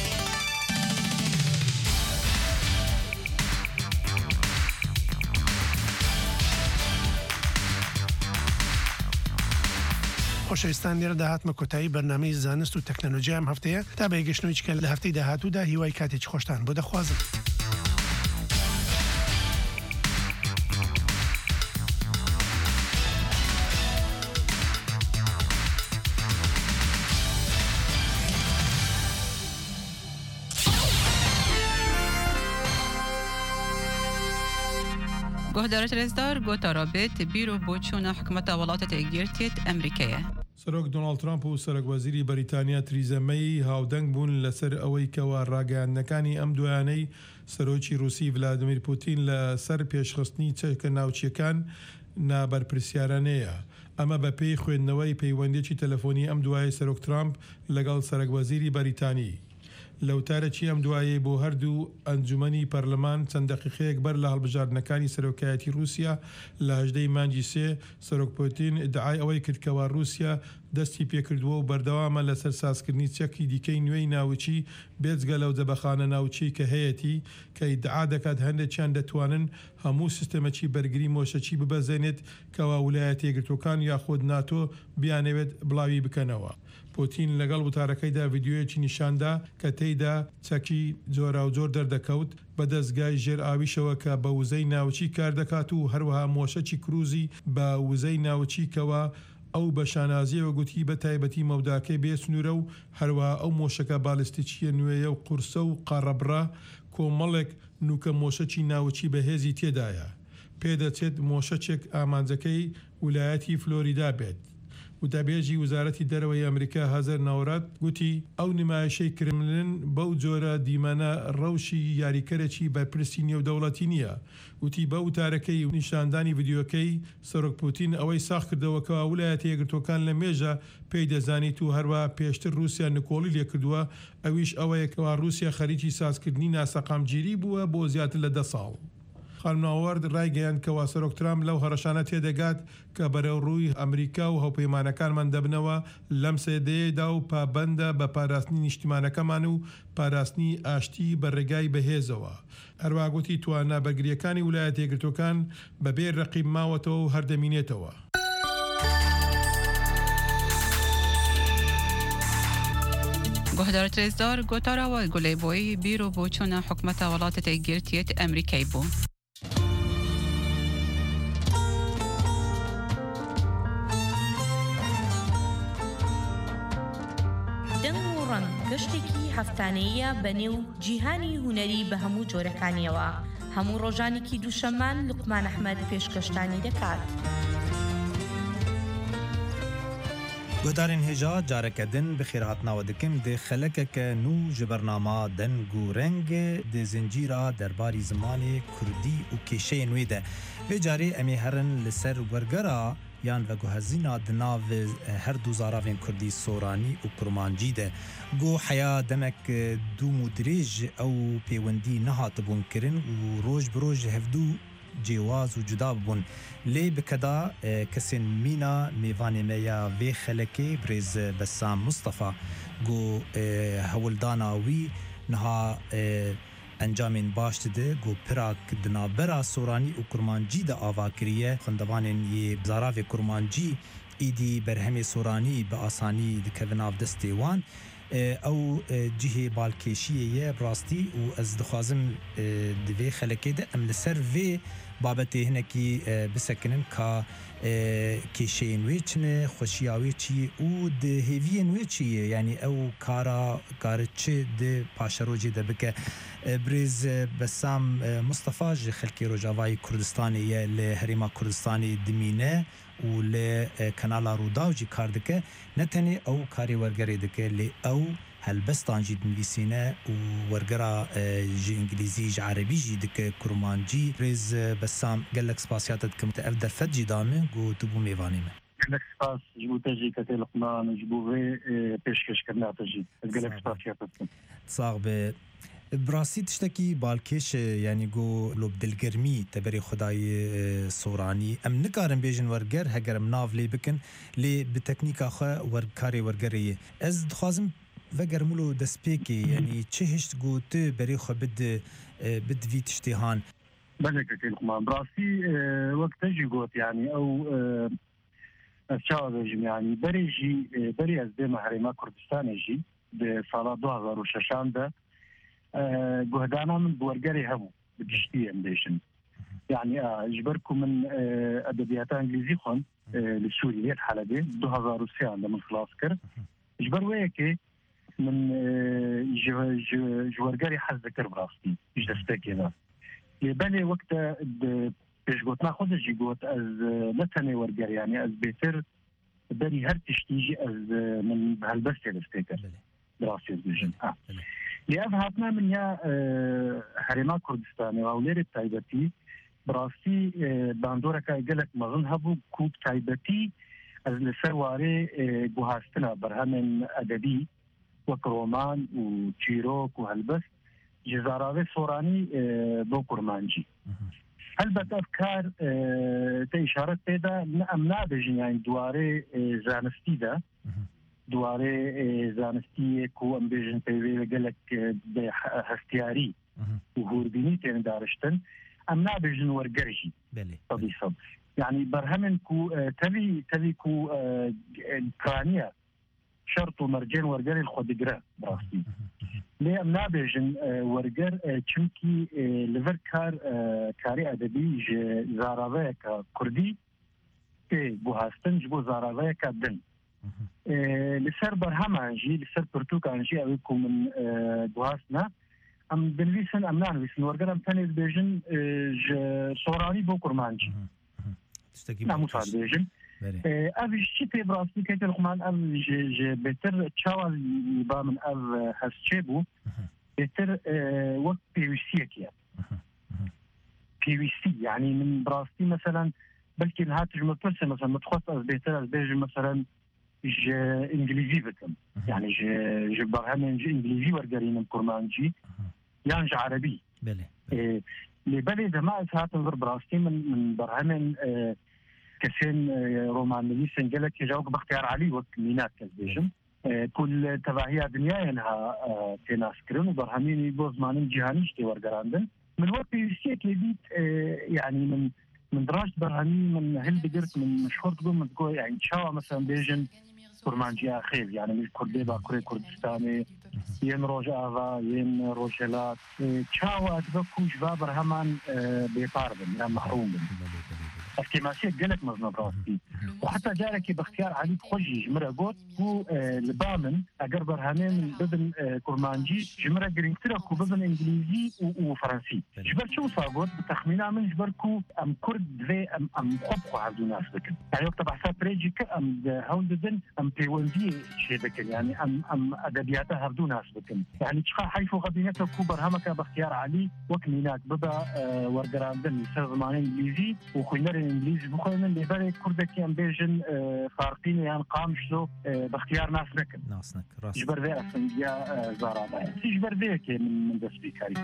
خۆشەویستان لێرە داهاتمە کۆتایی بەرنامەی زانست و تەکنەلۆژیا ئەم هەفتەیە تا بە یەگەشتنەوەی کە لە هەفتەی داهاتوودا هیوای کاتێکی خۆشتان بۆ دەخوازم. گهدارت رزدار گوتا رابط بیرو بوچون حکومت ولایت یەکگرتووە ئەمریکایە. سەرۆک دۆناڵد ترامپ و سەرۆکوەزیری بەریتانیا تریزا مەی هاودەنگ بوون لەسەر ئەوەی کەوا ڕاگەیاندنەکانی ئەم دوایانەی سەرۆکی رووسی ڤلادیمیر پوتین لەسەر پێشخستنی چەکە ناوچیەکان نابەرپرسیارانەیە. ئەمە بە پێی خوێندنەوەی پەیوەندێکی تەلەفۆنی ئەم دوایە سەرۆک ترامپ لەگەڵ سەرۆکوەزیری بەریتانی. لەوتارەکی ئەم دوایە بۆ هەردوو ئەنجومەنی پەرلەمان چەند دەقیقەیەک بەر لە هەڵبژاردنەکانی سەرۆکایەتی رووسیا لە هەژدەی مانگی سێ سەرۆک پوتین ئیدعای ئەوەی کردکەوە رووسیا دەستی پێکردووە و بەردەوامە لەسەر سازکردنی چەکی دیکەی نوێی ناوچی بێجگە لەو جەبەخانە ناوچی کە هەیەی کە ئیدعا دەکات هەندێکیان دەتوانن هەموو سیستەمەکی بەرگری مۆشەچی ببەزێنێت کەوا ویلایەتە یەکگرتووەکان یاخود ناتۆ بیانەوێت بڵاوی بکەنەوە. پوتین لەگەڵ وتارەکەیدا ڤیدیۆیەکی نیشاندا کە تێیدا چەکی جۆرا و جۆر دەردەکەوت بە دەستگای ژێر ئاویشەوە کە بە وزەی ناوچی کار دەکات و هەروەها مۆشەکی کروزی بە وزەی ناوچی کەوە ئەو بە شانازیەوە گوتی بە تایبەتی مەوداکەی بێسنوورە و هەروە ئەو مۆشەکە بالیستیکیە نوێیە و قورسە و قاڕەبڕە کۆمەڵێک نوکە مۆشەکی ناوچی بەهێزی تێدایە. پێدەچێت مۆشەچێک ئامانجەکەی ویلایەتی فلۆریدا بێت. وتابێژی وزارەتی دەرەوەی ئەمریکا هەزەر ناوڕات گوتی ئەو نمایشەی کرملن بەو جۆرە دیمەنە ڕەوشی یاریکەرێکی بەرپرسی نێودەوڵەتی نییە. وتی بە وتارەکەی ویدیۆدانی ڤیدیۆکەی سەرۆک پوتین ئەوەی ساخ کردەوەکەوە ویلایەتە یەکگرتووەکان لە مێژە پێی دەزانیت و هەروە پێشتر رووسیا نکۆڵی لێکردووە ئەویش ئەوەیەکەوە رووسیا خەریکی سازکردنی ناسەقامگیری بووە بۆ زیاتر لە دە ساڵ. خانمناوەرد ڕایگەیان کەوا سەرۆک ترامپ لەو هەڕەشانە تێدەگات کە بەرەو ڕووی ئەمریکا و هەوپەیمانەکانمان دەبنەوە لەم سێدەیەدا و پابەندە بە پاراستنی نیشتیمانەکەمان و پاراستنی ئاشتی بە ڕێگای بەهێزەوە. هەروە گوتی توانە بەرگریەکانی ویلایەتە یەکگرتووەکان بەبێ ڕەقیب ماوەتەوە و هەردەمینێتەوە. گهدارت رزدار گوتارا و گلی بوی بیرو بوچون حکومت ولایت یەکگرتووە ئەمریکای بوو. دەنگ و ڕەنگ گەشتێکی هەفتانەیە بەنێو جیهانی هونەری بە هەموو جۆرەکانیەوە. هەموو ڕۆژانێکی دووشەمان لوقمان ئەحمەد پێشکەشتانی دەکات. گهدارên hêja careke din bi xêrhatnawe dikim dê xelekeke nû ji bernama deng û reng dê zincîra derbarî zimanê Kurdî û kêşeyên wê de. Vê carê em ê herin li ser wergera yan veguhezîna di nav her du zaravên Kurdî soranî û kurmancî de. Got heya demek dûm û dirêj ew pêwendî nehatibûn kirin û roj bi roj hevdû cêwaz û cuda bibûn. Lê bikeda kesên mîna mêvanê me ya vê xelekê Birêz Bessam Mustafa got hewildana wî niha encamên baş dide got pirak di navbera soranî û kurmancî de ava kiriye. Xwendevanên yê zaravê kurmancî îdî berhemê soranî bi asanî dikevin nav destê wan. Ew cihê balkêşiyê ye rastî û ez dixwazim di vê xelekê de em li ser vê babetê hinekî bisekinin ka کێشەیە نوێ چنە خۆشیاوی چی و هێویە نوێ چیە یعنی ئەو کارە کارە چ پاشەڕۆژی دەبکە برێز بەسام مستەفا ji xelkê Rojavayê Kurdistanê ye li Herêma Kurdistanê dimîne û li kanala Rûdaw jî kar dike ne tenê ew karê wergerê dike lê ew helbestan jî dinivîsîne û wergera ji îngilîzî ji erebî jî dike kurmancî rêz Bessam gelek spasiya te dikim te ev derfet jî da min got tu bû mêvanê me gelek spas ji bo te jî ketê Luqman ji bo vê pêşkêşkirina te jî ez gelek spasiya te dikim sağ be براستی تشتکی بالکش یعنی گو لب دلگرمی تبری خدای سورانی ام نکارم بیجن ورگر هگرم ناو لی بکن لی به تکنیک آخه ورکاری ورگری از دخوازم وگرمولو دسپیکی یعنی چه هشت گو تو بری خو بد بد وی تشتیهان بله که کلخمان براستی وقت جی گوت یعنی او اشتاو بیجم یعنی بری جی بری از ده محرمه کردستان جی ده سالا دو هزار و ششان ده جهدانا من بورجري هبو بتشتيه مديشن يعني اجبركم من ادبيات انجليزي خون للسورية الحلبة دو هزار وسيان لمن خلاصكر اجبر وياكي من جورجري حز ذكر براستي ايش دستاكي ذا يبالي وقت بيش قوت ناخذ جي قوت از نتني ورجري يعني از بيتر بني هر تشتيجي از من بهالبستي دستاكر براستي بيجن اه لأفهاتنا من يا حريما كردستاني وأولير تايبتي براسي باندورا كاي قلت مظن هبو كوب تايبتي از لسرواري جوهاستنا برهمن أدبي وكرومان وتشيروك وهلبس جزاراوي صوراني بو كرمانجي هلبت أفكار تإشارت بيدا أمنا بجن يعني دواري زانستي دا دواره زانستی کو ام بیژن پیوی گلک به هستیاری و هوربینی تین دارشتن ام نابیژن ورگرجی طبی صد يعني برهمن كو تبي تبي كو كرانيا شرط ومرجين ورجر الخدجرة براسي ليه نابجن ورجر چونكي لفر كار كاري أدبي زاراوه كردي كي بوهاستن جبو زاراوه كدن لسر برهم عنجي لسر برتوك عنجي أويكم من بوهاستنا ام بنویسن ام نانویسن ورگر ام تنیز بیجن سورانی بو کرمانجی نمو سال بیجن اوش چی تی براستی که تلخمان ام ج بهتر چاوال با من او هست بو بهتر وقت پیوستیه کیا پیوستی یعنی من براستی مثلا بلکه هات جمع پرسه مثلا متخص از بهتر از بیجن مثلا ج انجليزي بكم يعني ج ج برهمن ج انجليزي ورقرين كرمانجي يعني ج عربي بله إيه لبلي جماعة هات الغرب براستي من من برهمن إيه كسين إيه روماني سنجلك يجاوب باختيار علي وقت مينات كذبيشم إيه كل تباهية دنيا إنها إيه تناسكرن وبرهمين يبوز مانين جهانيش تي ورقراندن من وقت يسيك لبيت إيه يعني من من دراج برهمين من هل بقرت من مشهور تقول من تقول يعني شاوة مثلا بيجن كرمانجي خير يعني من كردي باكوري كردستاني ين روج آغا ين روجلات شاوة تبكوش بابر همان بيطاربن يعني محروم افتماسية قلت مزنا براسي وحتى جاركي باختيار عليك خوجي جمرة قوت هو لبامن اقر برهمين ببن كرمانجي جمرة قرينكتركو ببن انجليزي وفرنسي جبر شو صاقوت بتخمينا من جبركو ام كرد ذي ام ام خبخو عبدو ناس بكن يعني وقت بحساب ريجي ام هون دبن ام بيوانزي شي بكن يعني ام ام ادبياتها هردو ناس بكن يعني تشخا حيث غبينته كو برهمك باختيار علي وكمينات ببا ورقران دن يسر زمان انجليزي وخينر انجليزي بخوين اللي بالي كردكي ام بيجن فارقين يعني قامشلو باختيار ناس نكن ناس نك راس جبر ذي اسنجيا زارابا جبر ذي من من دسبيكاري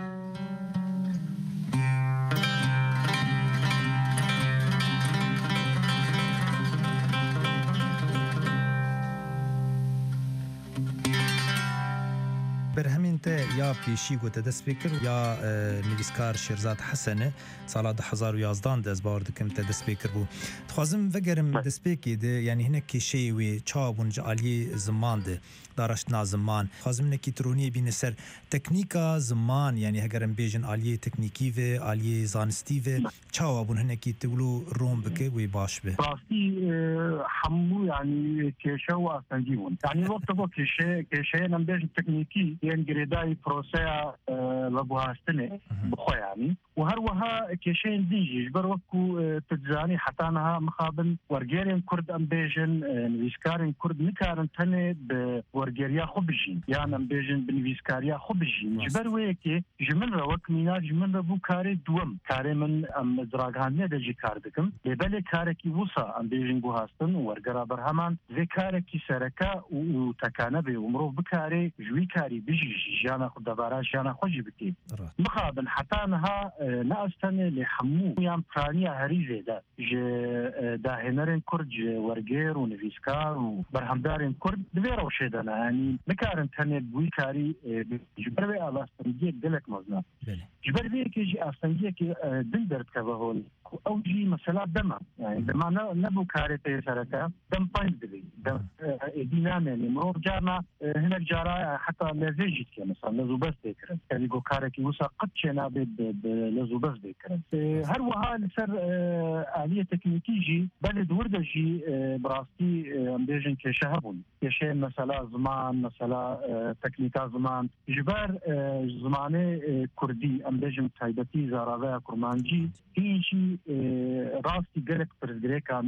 برهمين تا يا بيشي قوت دست بكر يا نویسکار شیرزاد حسنه سال ده هزار و یازده دست بار دکم تا دست بکر بو تخوازم وگرم دست بکی ده یعنی هنه کشی و چابون جعالی زمان ده دارشتنا زمان خوازم نکی ترونی بین سر تکنیکا زمان یعنی هگرم بیجن آلیه تکنیکی و آلیه زانستی و چابون هنه کی تولو روم بکه و باش به راستی حمو يعني كيشة وأسنجيون يعني وقت بو كيشة كيشة نمبيج تكنيكي يعني جريداي بروسيا لبوها سنة بخو يعني وهروها كيشة ديجي جبر وكو تجاني حتى أنها مخابن ورجيرين كرد أمبيجن نويسكارين كرد نكارن تنة بورجيريا خبجين يعني أمبيجن بنويسكاريا خبجين جبر ويكي جمن روك مينا جمن ربو كاري دوم كاري من أم زراغانية دجي كاردكم لبالي كاركي وصا أمبيجن بوهاستن ورقرا برهمان ذي كاركي سركا وتكانبي ومرو بكاري جوي كاري بيجي جانا خد دبارا جانا خوجي بكي مخابن حتى أنها نأستن لحمو يام فرانيا هريزي دا جي داهنرين كرد جي ورقير ونفيسكار وبرهمدارين كرد دبيرو شيدنا يعني نكارن تاني بوي كاري جبربي على أستنجيك دلك مزنا جبربي كي جي أستنجيك دندرت كبهول أو جي مسألة دم يعني دم نبو كاري تيسركا دم باين دبي دم دينامي يعني مرور جارنا هنا جارا حتى لزيجت كي مثلا لزوبس بيكرن يعني جو كاري كي وسا قد شنا بلزوبس بيكرن هر وها لسر آلية تكنيكي بلد ورد جي براستي أمبيجن كشهبون كشين مسألة زمان مسألة تكنيكا زمان جبار زماني كردي أمبيجن تايبتي زاراويا كرمانجي هيجي راستي قلق برزقريكان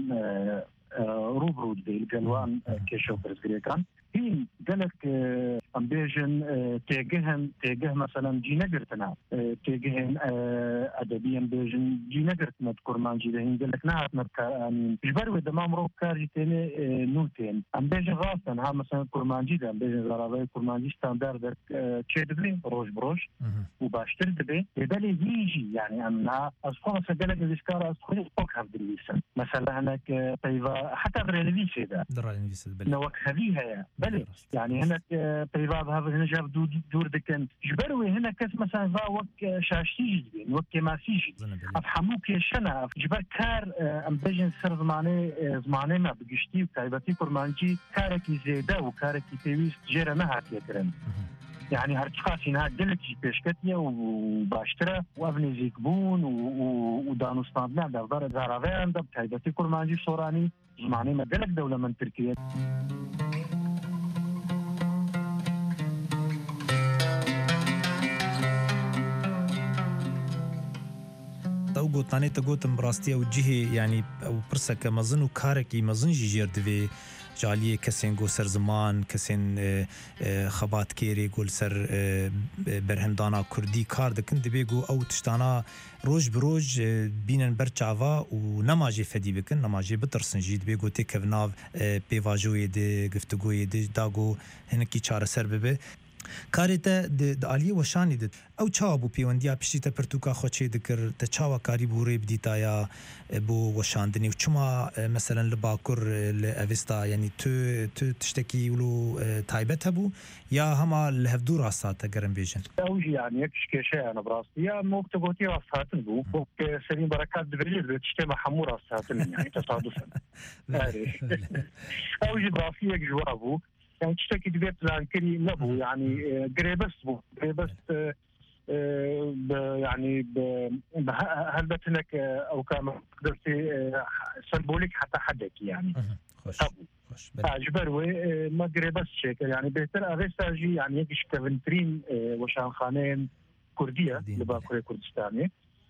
روبرود دي القلوان كيشو برزقريكان هين قلق أمبيجن تيجهن تيجه مثلا جي نقرتنا تيجهن أدبي أمبيجن جي نقرتنا تكرمانجي دهين قلق نهات نبكا جبروا دمام روب كارجي تيني نوتين أمبيجن غاستن ها مثلا كرمانجي ده أمبيجن زراوي كرمانجي ستاندرد تشي دبي روش بروش وباشتر دبي يبالي يجي يعني أمنا أصفونا سجلق الإسكارة أصفونا فوق هفد الليسن مثلا هناك طيبا حتى بريليسي ده نوك هذيها بلي يعني هناك طيباب هذا هنا جاب دور دكان جبروي هنا كاس مثلا ذا وك شاشتي جدين وك ما فيش افهموك يشنا جبر كار ام بيجن سر زمانه زمانه ما بقشتي وتايبتي كرمانجي كاركي زيدا وكاركي تيويس جيرا ما هات يكرن يعني هرتخاسي نها دلتي بيشكتيا وباشترا وابني زيكبون ودانوستان نعم دار زاراوان دب تايبتي كرمانجي صوراني زمانه ما دلك دولة من تركيا او گوتانه تا گوتم براستی او جهه یعنی او پرسکه مزن و کارکی مزن جیر دوی جالیه کسین گو سر زمان کسین خبات کیری گل سر برهمدانا کردی کار دکن دوی گو او تشتانا روج بروج بینن برچاوا و نماجی فدی بکن نماجی بترسن جید بی گو تکوناو پیواجوی ده گفتگوی ده داگو هنکی چاره سر ببه کاری ته د عالیه وشانی د او چا بو پیوندیا پشتی ته پرتوکا خوچې د کر ته چا کاری بورې بدیتا یا بو وشاندنی چما مثلا لباکر لاوستا یعنی تو تو تشتکی ولو تایبت بو یا هما لهفدور اسات گرم بیجن او يعني يكش شيء انا براسي يا موقت قوتي واساتن بو بوك سليم بركات دبريل تشتم حمور اساتن يعني تصادفا او جي براسي يك جوابو يعني تشتكي دبيت لانكري نبو يعني قريبس بو قريبس يعني هلبت لك او كما قدرتي سمبوليك حتى حدك يعني خوش خوش جبروي ما قريبس شكل يعني بهتر اغيساجي يعني يكش كفنترين وشان خانين كرديه لباكوري كردستاني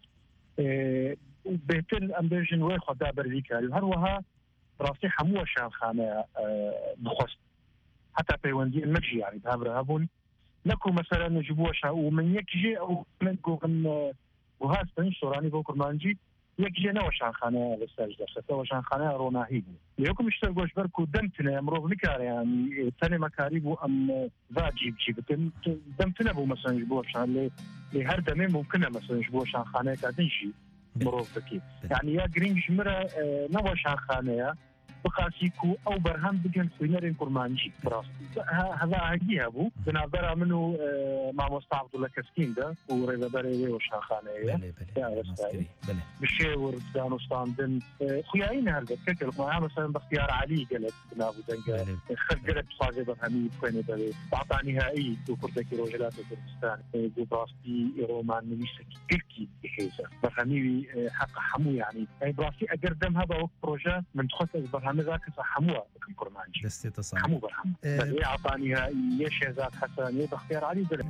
بهتر امبيجن وي خدا بريكاري هروها راسي حمو وشان خانه بخص حتى بيوندي المجي يعني بهابر هابون نكو مثلا نجيبوها ومن يكجي او من كون وهاستن شوراني بوكر مانجي يكجي نوشان خانه لساج درسته وشان خانه روناهي يوكم اشترقوش بركو دمتنا امرو بنكار يعني ثاني مكاريبو ام ذاجيب جيبتن دمتنا بو مثلا يجيبوها شان لي هر دمين ممكنه مثلا يجيبوها شان خانه كادنشي مرو بكي يعني يا جرينج مره نوشان خانه بقاسيكو او برهان بجن خوينرين كرمانجي براس هذا هدي ابو بنابرا منو مع مصطفى عبد الله كسكين ده وريبه بري وشاخانه بله بله بله بشاور دانوستان دن خوياين هذا كيكل ما مثلا باختيار علي قالت بنابو دنجا خد قلب صاجه برهاني كوينه بري بعطى نهائي وكردك روجلات كردستان جو براستي رومان نميسك كلكي بحيزه برهاني حق حمو يعني اي براسي اقدم هذا وقت بروجا من تخصص برهاني ذاك صحموها كرمانجي دستي تصامي حمو برهم أه اعطانيها يا شهزاد حسن يا باختيار علي بلا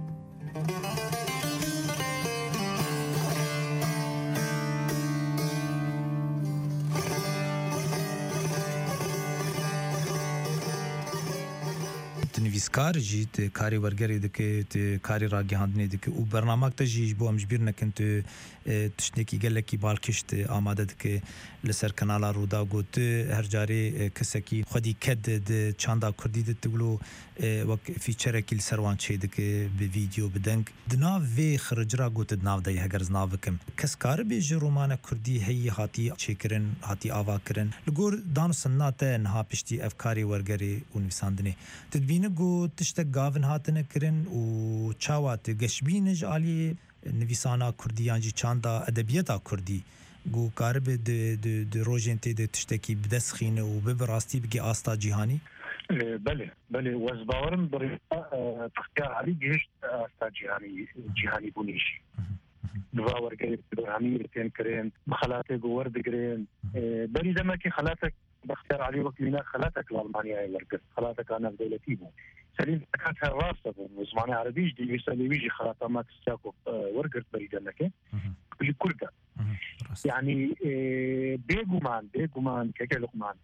نویسکار جی ت کاری ورگری دکه ت کاری را گهاندنی دکه او برنامه تا جی بو امجبیر نکن تو تشنکی گله کی بالکشت آماده دکه لسر کانال رودا گوت هر جاری کسکی خودی کد د چاندا کردی د تگلو وک فیچر کیل سروان چه دکه به ویدیو بدنگ دنا و خرجرا گوت دناو دای هگر زناوکم کس کار به رومانه کردی هی هاتی چیکرن هاتی آوا کرن لگور دانو سنات نها پشتی افکاری ورگری و نویساندنی تدبین گو تشتک گاون هاتنه کرن و چاوات گشبینج علی نویسانا کردیان جی چاندا ادبیاتا کردی گو کارب د د د روجن ته د تشتکی بدسخینه و به راستی بگی آستا جهانی بله بله وزباورم بر اختیار علی گشت آستا جهانی جهانی بونیشی دوا ورګری برهانی رتين کرین خلاته گور دګرین بری دمه کې خلاته بختار علي وكيلنا خلاتك الألمانية ورقت خلاتك أنا في دولتي بو سليم كانت الراسة وزمانة عربيش دي يسألي ويجي خلاطة ما تستاكو ورقت بريد لك كل كردة يعني بيقومان بيقومان كيكي لقمان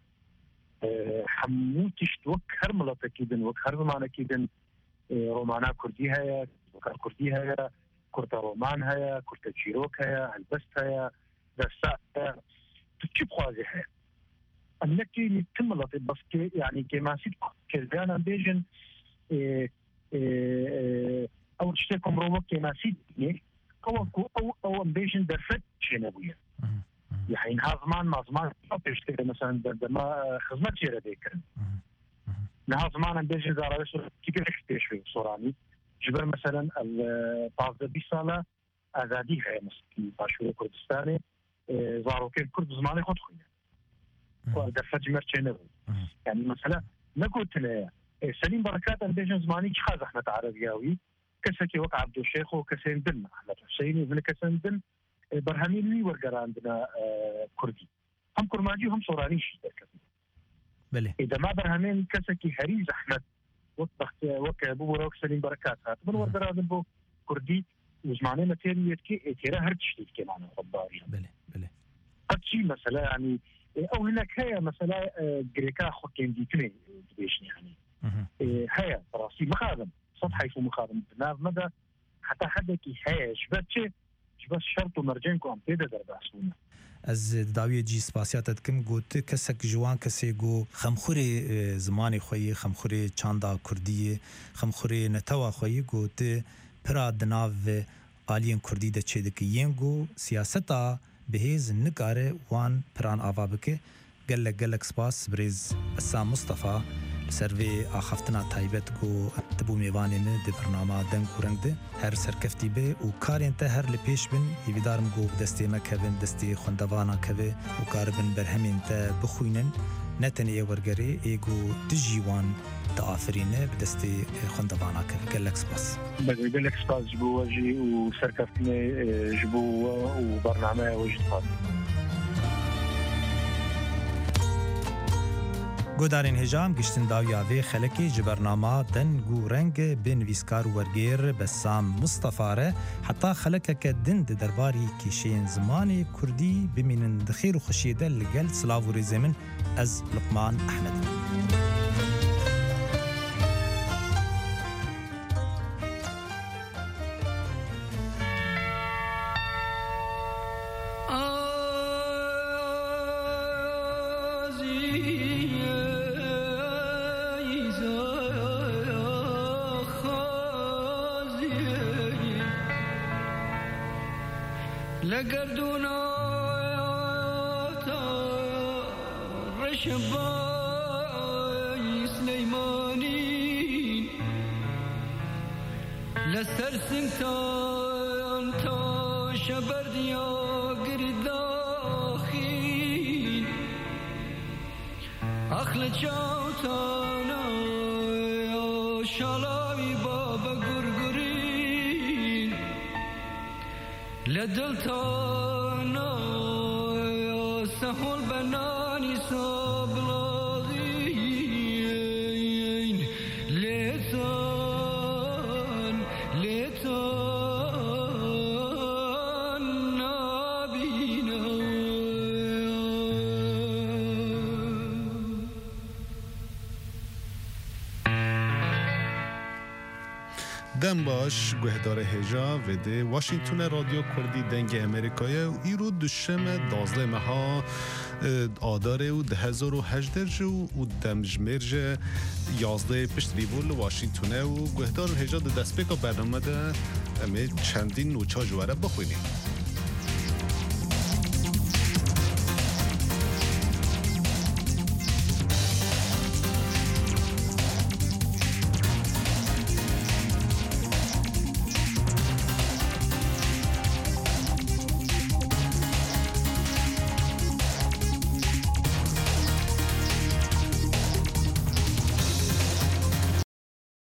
حموتش توك هرملة كيدن وك هرمان كيدن رومانا كردي هيا وكار كردي هيا كرتا رومان هيا كرتا تشيروك هيا هلبست هيا دساء هيا تتشب خوازي هيا النكي كملت بس كي يعني كما سيد كردانا بيجن او تشتكم روك كما سيد او او او بيجن درفت شنويه يعني هذا زمان ما زمان تشتكي مثلا ما خدمت شي رديك نها زمان بيجن زار كيف اكتشف في صوراني جبر مثلا الطاقه بيصاله ازادي هي مسكين باشور كردستاني زارو كرد زماني خد خويا ودرفت مرشينه يعني مثلا نقول لها سليم بركات البيجن زماني خاز احمد عربياوي كسكي وقع عبد الشيخ وكسين دن احمد حسيني وابن كسين دن برهميني ورقر عندنا كردي هم كرماجي وهم صوراني شيء بله اذا ما برهمين كسكي هريز احمد وقت وقت ابو روك سليم بركات هات من ورقر عندنا كردي وزماني متيري يتكي ترى هرتشتي كمان رباري بله بله هادشي مثلا يعني او هناك هي مثلا جريكا خوكين ديكني بيش يعني هي راسي مخادم سطح يفو مخادم بناف مدى حتى حدا كي هي شبات شي شبات شرط ومرجنكو ام تيدا دربا سونا از داوی جی سپاسیاتت کم گوت کسک جوان کسی گو خمخوری زمانی خویی خمخوری چاندا کردی خمخوری نتوا خویی گوت پرا دناو آلین کردی ده چه دکی ینگو سیاستا بهز نکاره وان پران آوا بکه گلک گلک سپاس بریز اسام مصطفى سروی آخفتنا تایبت گو تبو میوانی نه دی برنامه دنگ و رنگ ده هر سرکفتی به و کارین تا هر لپیش بن یویدارم گو دستی مکوین دستی خوندوانا کوی و کار بن برهمین تا بخوینن نتنی ای ورگری ایگو دجیوان تا آفرینه بدستی خوندوانا کوی گلک سپاس بگوی گلک سپاس جبو وجی و سرکفتنی جبو و برنامه وجد خواهد گودارین هجام گشتن داویاوی خلکی جبرنامه دن گو رنگ بین ویسکار ورگیر بسام مصطفى حتی خلکه که دن درباری کشین زمانی کردی بمینن دخیر و خشیده لگل سلاو و ریزمن از لقمان احمد لقردونا رشبا لسر سنگتان تا شبردیا گرداخی اخل چاوتانا شالاوی بابا گرگرین لدلتانا سهول بنانی صابلاغین لیتان لیتان نابینا دم باش گهدار هجا و ده واشنگتن رادیو کردی دنگ امریکای و ایرو دوشم دازده مها آداره و ده هزار و هجده جو و دمجمرج یازده پشت ریبول واشنگتن و گهدار هجا ده دست بکا برنامه ده امی چندین نوچا جواره بخوینیم